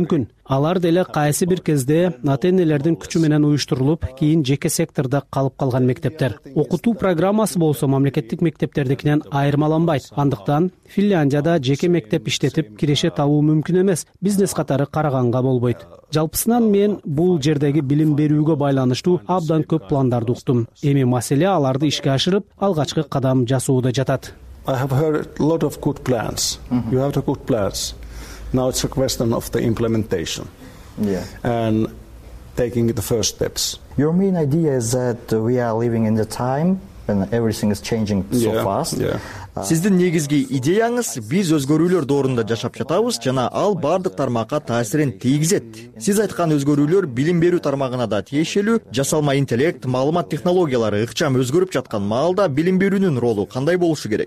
алар деле кайсы бир кезде ата энелердин күчү менен уюштурулуп, кийин жеке сектордо калып калган мектептер. Окутуу программасы болсо мамлекеттик мектептердикинен айырмаланбайт. Андыктан Финляндияда жеке мектеп иштетип киреше табуу мүмкүн эмес, бизнес катары караганга болбойт. Жалпысынан мен бул жердеги билим берүүгө байланыштуу абдан көп пландарды уктум. Эми маселе аларды ишке ашырып, алгачкы кадам жасоодо жатат. I have heard a lot of good plans. Mm-hmm. You have the good plans. Now it's a question of the implementation. Yeah. And taking the first steps. Your main idea is that we are living in the time when everything is changing so yeah. fast. Yeah. Сиздин негизги идеяңыз биз өзгөрүүлөр доорунда жашап жатабыз жана ал бардык тармакка таасирин тийгизет. Сиз айткан өзгөрүүлөр билим берүү тармагына да тиешелүү. Жасалма интеллект, маалымат технологиялары ыкчам өзгөрүп жаткан маалда билим берүүнүн ролу кандай болушу керек?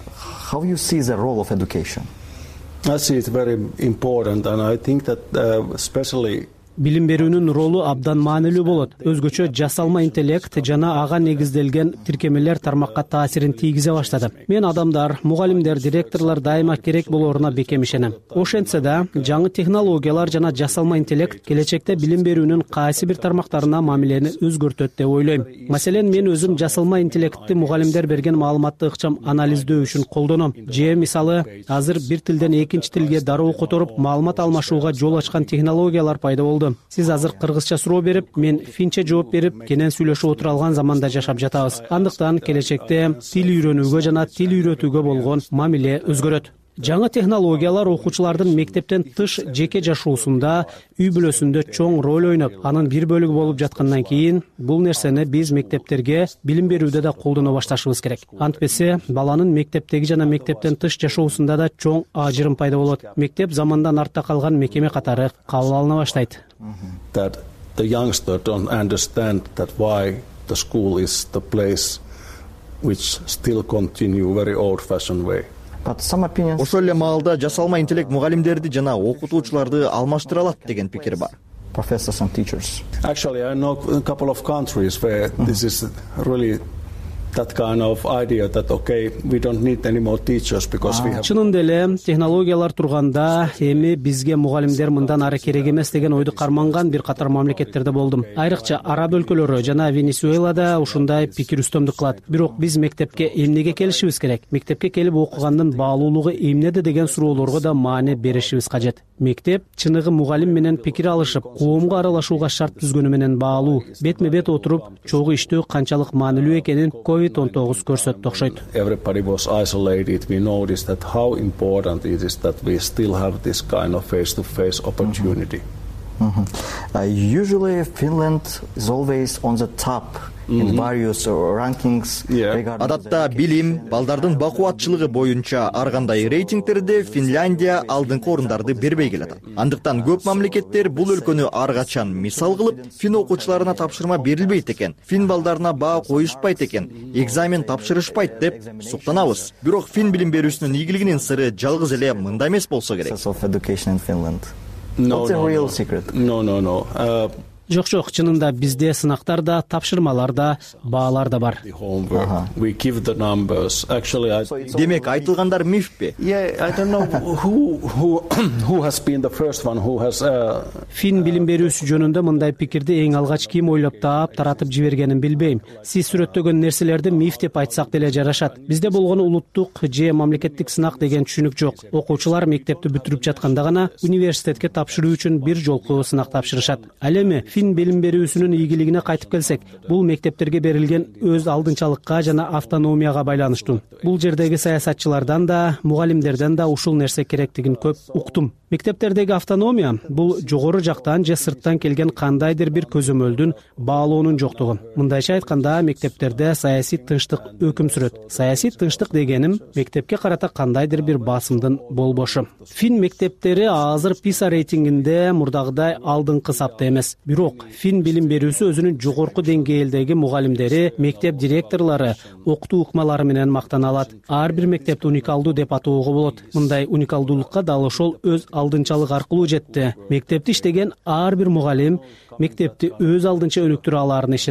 How you see the role of education? I see it very important, and I think that uh, especially билим берүүнүн ролу абдан маанилүү болот. Өзгөчө жасалма интеллект жана ага негизделген тиркемелер тармакка таасирин тийгизе баштады. Мен адамдар, мугалимдер, директорлор дайыма керек болоруна бекем ишенем. Ошентсе да, жаңы технологиялар жана жасалма интеллект келечекте билим берүүнүн кайсы бир тармактарына мамилени өзгөртөт деп ойлойм. Маселен, мен өзүм жасалма интеллектти мугалимдер берген маалыматты ыкчам анализдөө үчүн колдоном. Же мисалы, азыр бир тилден экинчи тилге дароо которуп, маалымат алмашууга жол ачкан технологиялар пайда болду. Сиз азыр кыргызча суроо берип, мен финче жооп берип, кенен сүйлөшүп отура алган заманда жашап жатабыз. Андыктан келечекте тил үйрөнүүгө жана тил үйрөтүүгө болгон мамиле өзгөрөт. Жаңы технологиялар окуучулардын мектептен тыш жеке жашоосунда, үй бүлөсүндө чоң роль ойноп, анын бир бөлүгү болуп жаткандан кийин бул нерсени биз мектептерге билим берүүдө да колдоно башташыбыз керек. Антпесе баланын мектептеги жана мектептен тыш жашоосунда да чоң ажырым пайда болот. Мектеп замандан артта калган мекеме катары кабыл алына баштайт. That the youngster don't understand that why the school is the place which still continue very old-fashioned way. Ошол эле маалда жасалма интеллект мугалимдерди жана окутуучуларды алмаштыра алат деген пикир бар. Professors and teachers. Actually, I know a couple of countries where mm-hmm. this is really that kind of idea that okay, we don't need any more teachers because we have. Чынында эле технологиялар турганда эми бизге мугалимдер мындан ары керек эмес деген ойду карманган бир катар мамлекеттерде болдум. Айрыкча араб өлкөлөрү жана Венесуэлада ушундай пикир үстөмдүк кылат. Бирок биз мектепке эмнеге келишибиз керек? Мектепке келип окугандын баалуулугу эмнеде деген суроолорго да маани беришибиз кажет. Мектеп чыныгы мугалим менен пикир алышып, коомго аралашууга шарт түзгөнү менен баалуу. Бетме бет отуруп, чогуу иштөө канчалык маанилүү экенин ковид он тогуз көрсөттү окшойт. Everybody was isolated. We noticed that how important it is that we still have this kind of face-to-face opportunity. Mm-hmm. Uh, usually Finland is always on the top in mm-hmm. various rankings. Yeah. Адатта билим, балдардын бакубатчылыгы боюнча ар кандай рейтингтерде Финляндия алдыңкы орундарды бербей келет. Андыктан көп мамлекеттер бул өлкөнү ар качан мисал кылып, фин окуучуларына тапшырма берилбейт экен, фин балдарына баа коюшпайт экен, экзамен тапшырышпайт деп суктанабыз. Бирок фин билим берүүсүнүн ийгилигинин сыры жалгыз эле мында эмес болсо керек. Of education in Finland. No, What's the no, real no. secret? No, no, no. Uh, Жок жок, чынында бизде сынактар да, тапшырмалар да, баалар да бар. Uh-huh. We give the numbers. Actually, I... Демек айтылгандар мифпи? Yeah, I don't know who who who has been the first one who has. Uh... Фин билим берүүсү жөнүндө мындай пикирди эң алгач ким ойлоп таап, таратып жибергенин билбейм. Сиз сүрөттөгөн нерселерди миф деп айтсак деле жарашат. Бизде болгон улуттук же мамлекеттик сынак деген түшүнүк жок. Окуучулар мектепти бүтүрүп жатканда гана университетке тапшыруу үчүн бир жолку сынак тапшырышат. Ал эми фин билим берүүсүнүн ийгилигине кайтып келсек, бул мектептерге берилген өз алдынчалыкка жана автономияга байланыштуу. Бул жердеги саясатчылардан да, мугалимдерден да ушул нерсе керектигин көп уктум. Мектептердеги автономия бул жогору жактан же сырттан келген кандайдыр бир көзөмөлдүн баалоонун жоктугу. Мындайча айтканда, мектептерде саясий тынчтык өкүм сүрөт. Саясий тынчтык дегеним мектепке карата кандайдыр бир басымдын болбошу. Фин мектептери азыр писа рейтингинде мурдагыдай алдыңкы сапта эмес. Бирок фин билим берүүсү өзүнүн жогорку деңгээлдеги мугалимдери, мектеп директорлору, окутуу ыкмалары менен мактана алат. Ар бир мектепти уникалдуу деп атоого болот. Мындай уникалдуулукка дал ошол өз алдынчалык аркылуу жетти. Мектепти иштеген ар бир мугалим мектепти өз алдынча өнүктүрө аларын ишенет.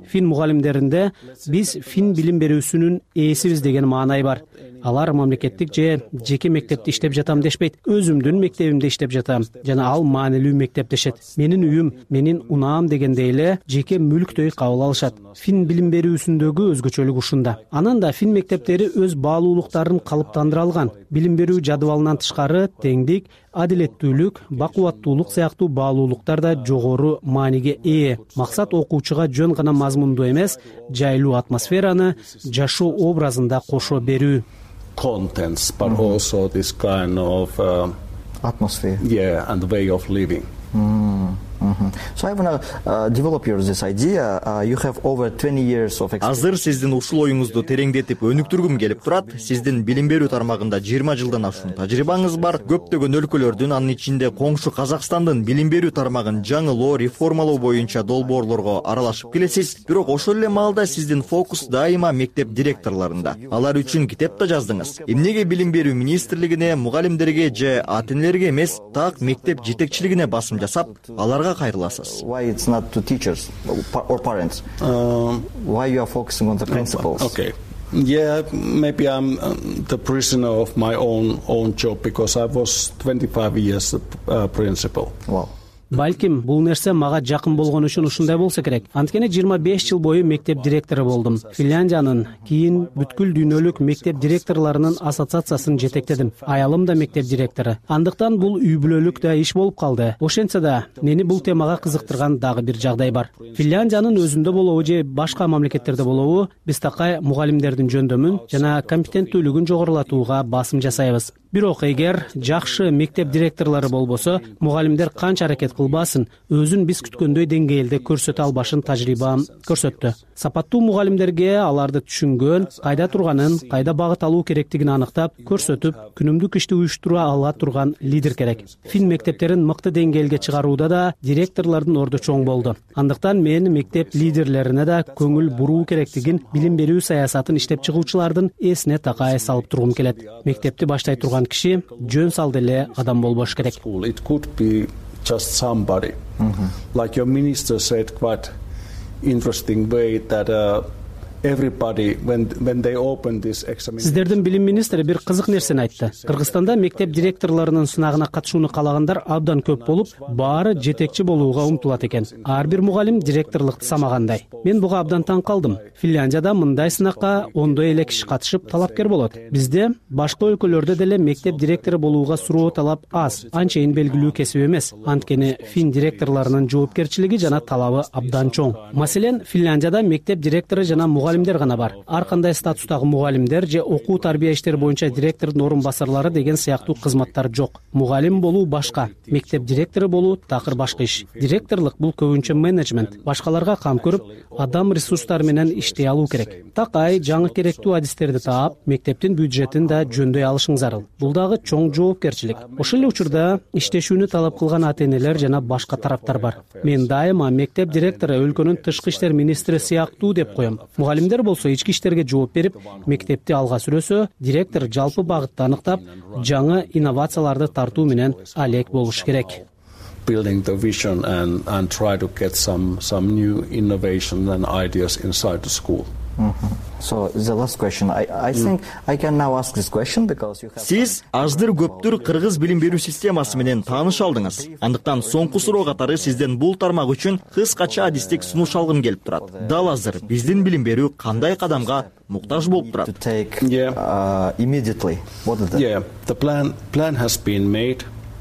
Фин мугалимдеринде биз фин билим берүүсүнүн ээсибиз деген маанай бар. Алар мамлекеттик же жеке мектепте иштеп жатам дешпейт. Өзүмдүн мектебимде иштеп жатам жана ал маанилүү мектеп дешет. Менин үйүм, менин унаам дегендей эле жеке мүлктөй кабыл алышат. Фин билим берүүсүндөгү өзгөчөлүк ушунда. Анан да фин мектептери өз баалуулуктарын калыптандыра алган. Билим берүү жадыбалынан тышкары теңдик, адилеттүүлүк, бакубаттуулук сыяктуу баалуулуктар да жогору мааниге ээ. Максат окуучуга жөн гана мазмунду эмес, жайлуу атмосфераны жашоо образында кошо берүү. Contents, but mm-hmm. also this kind of uh, atmosphere. Yeah, and the way of living. Mm. Mm-hmm. So I want to uh, develop your this idea. Uh, you have over twenty years of experience. Азыр сиздин ушул оюңузду тереңдетип өнүктүргүм келип турат. Сиздин билим берүү тармагында жыйырма жылдан ашуун тажрыйбаңыз бар. Көптөгөн өлкөлөрдүн, анын ичинде коңшу Казакстандын билим берүү тармагын жаңылоо, реформалоо боюнча долбоорлорго аралашып келесиз. Бирок ошол эле маалда сиздин фокус дайыма мектеп директорлорунда. Алар үчүн китеп да жаздыңыз. Эмнеге билим берүү министрлигине, мугалимдерге же ата-энелерге эмес, так мектеп жетекчилигине басым жасап, аларга кайрыласыз? Why it's not to teachers or parents? Um, Why you are focusing on the principals? Okay. Yeah, maybe I'm um, the prisoner of my own own job because I was twenty-five years uh, principal. Wow. Балким, бул нерсе мага жакын болгон үчүн ушундай болсо керек. Анткени жыйырма беш жыл бою мектеп директору болдум. Финляндиянын, кийин бүткүл дүйнөлүк мектеп директорлорунун ассоциациясын жетектедим. Аялым да мектеп директору. Андыктан бул үй бүлөлүк да иш болуп калды. Ошентсе да, мени бул темага кызыктырган дагы бир жагдай бар. Финляндиянын өзүндө болобу же башка мамлекеттерде болобу, биз такай мугалимдердин жөндөмүн жана компетенттүүлүгүн жогорулатууга басым жасайбыз. Бирок эгер жакшы мектеп директорлору болбосо, мугалимдер канча аракет кылбасын, өзүн биз күткөндөй деңгээлде көрсөтө албашын тажрыйбам көрсөттү. Сапаттуу мугалимдерге аларды түшүнгөн, кайда турганын, кайда багыт алуу керектигин аныктап, көрсөтүп, күнүмдүк ишти уюштура ала турган лидер керек. Фин мектептерин мыкты деңгээлге чыгарууда да директорлордун орду чоң болду. Андыктан мен мектеп лидерлерине да көңүл буруу керектигин, билим берүү саясатын иштеп чыгуучулардын эсине такай салып тургум келет. Мектепти баштай турган киши жөн салды эле адам болбош керек. It could be just somebody. Mm-hmm. Like your minister said quite interesting way that uh, everybody when when they open this examination. Сиздердин билим министри бир кызык нерсени айтты. Кыргызстанда мектеп директорлорунун сынагына катышууну каалагандар абдан көп болуп, баары жетекчи болууга умтулат экен. Ар бир мугалим директорлукту самагандай. Мен буга абдан таң калдым. Финляндияда мындай сынакка ондой эле киши катышып талапкер болот. Бизде башка өлкөлөрдө деле мектеп директору болууга суроо талап аз, анчейин белгилүү кесип эмес. Анткени фин директорлорунун жоопкерчилиги жана талабы абдан чоң. Маселен, Финляндияда мектеп директору жана мугалимдер гана бар. Ар кандай статустагы мугалимдер же окуу тарбия иштери боюнча директордун орун басарлары деген сыяктуу кызматтар жок. Мугалим болуу башка, мектеп директору болуу такыр башка иш. Директорлук бул көбүнчө менеджмент, башкаларга кам көрүп, адам ресурстары менен иштей алуу керек. Такай жаңы керектүү адистерди таап, мектептин бюджетин да жөндөй алышың зарыл. Бул дагы чоң жоопкерчилик. Ошол эле учурда иштешүүнү талап кылган ата-энелер жана башка тараптар бар. Мен дайыма мектеп директору өлкөнүн тышкы иштер министри сыяктуу деп коем. Мугалимдер болсо ички иштерге жооп берип, мектепти алга сүрөсө, директор жалпы багытты аныктап, жаңы инновацияларды тартуу менен алек болуш керек. Building the vision and and try to get some some new innovation and ideas inside the school. Mm-hmm. So the last question, I I think I can now ask this question because you have. Сиз аздыр көптүр кыргыз билим берүү системасы менен тааныш алдыңыз. Андыктан соңку суроо катары сизден бул тармак үчүн кыскача адистик сунуш алгым келип турат. Дал азыр биздин билим берүү кандай кадамга муктаж болуп турат? To take yeah. uh, immediately. What is that? Yeah, the plan plan has been made.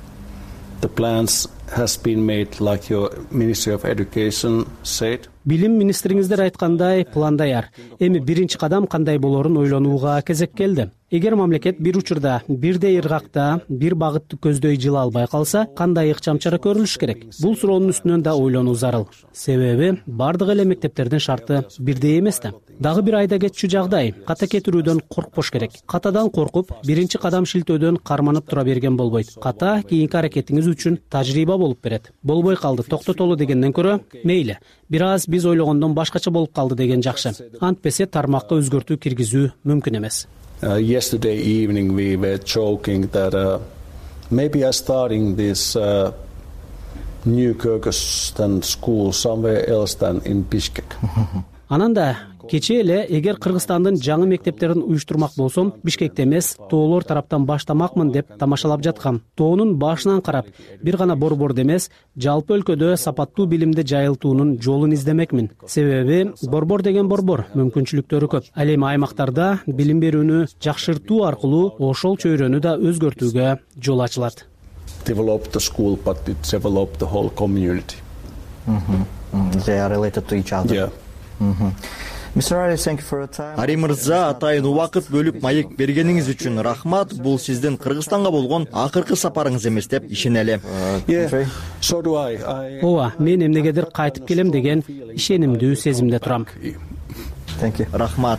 The plans has been made like your Ministry of Education said. Билим министриңиздер айткандай план даяр. Эми биринчи кадам кандай болорун ойлонууга кезек келди. Эгер мамлекет бир учурда бирдей ыргакта бир багытты көздөй жыла албай калса, кандай ыкчам чара көрүлүш керек? Бул суроонун үстүнөн да ойлонуу зарыл. Себеби бардык эле мектептердин шарты бирдей эмес да. Дагы бир айда кетчү жагдай, ката кетирүүдөн коркпош керек. Катадан коркуп, биринчи кадам шилтөөдөн карманып тура берген болбойт. Ката кийинки аракетиңиз үчүн тажрыйба болуп берет. Болбой калды, токтотолу дегенден көрө, мейли, бир аз биз ойлогондон башкача болуп калды деген жакшы. Антпесе тармакка өзгөртүү киргизүү мүмкүн эмес. Uh, yesterday evening we were joking that uh, maybe I'm starting this uh, new Kyrgyzstan school somewhere else than in Bishkek. Анан да кечээ эле эгер Кыргызстандын жаңы мектептерин уюштурмак болсом, Бишкекте эмес, тоолор тараптан баштамакмын деп тамашалап жаткам. Тоонун башынан карап, бир гана борбордо эмес, жалпы өлкөдө сапаттуу билимди жайылтуунун жолун издемекмин. Себеби борбор деген борбор, мүмкүнчүлүктөрү көп. Ал эми аймактарда билим берүүнү жакшыртуу аркылуу ошол чөйрөнү да өзгөртүүгө жол ачылат. Develop the school, but it develop the whole community. Mm-hmm. They are related to each other. Yeah. Mm-hmm. Mister Ari, thank you for your time. Ари мырза, атайын убакыт бөлүп маек бергениңиз үчүн рахмат. Бул сиздин Кыргызстанга болгон акыркы сапарыңыз эмес деп ишенели. Yeah, so do I. I... Ооба, мен эмнегедир кайтып келем деген ишенимдүү сезимде турам. Thank you. Рахмат.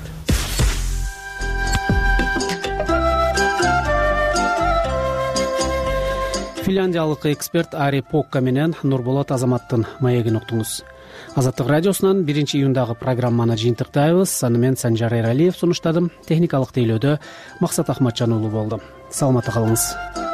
Финляндиялык эксперт Ари Покка менен Нурболот Азаматтын маегин уктуңуз. Азаттык радиосунан биринчи июндагы программаны жыйынтыктайбыз. Аны мен Санжар Эралиев сунуштадым. Техникалык тейлөөдө Максат Ахматжан уулу болду. Саламатта калыңыз.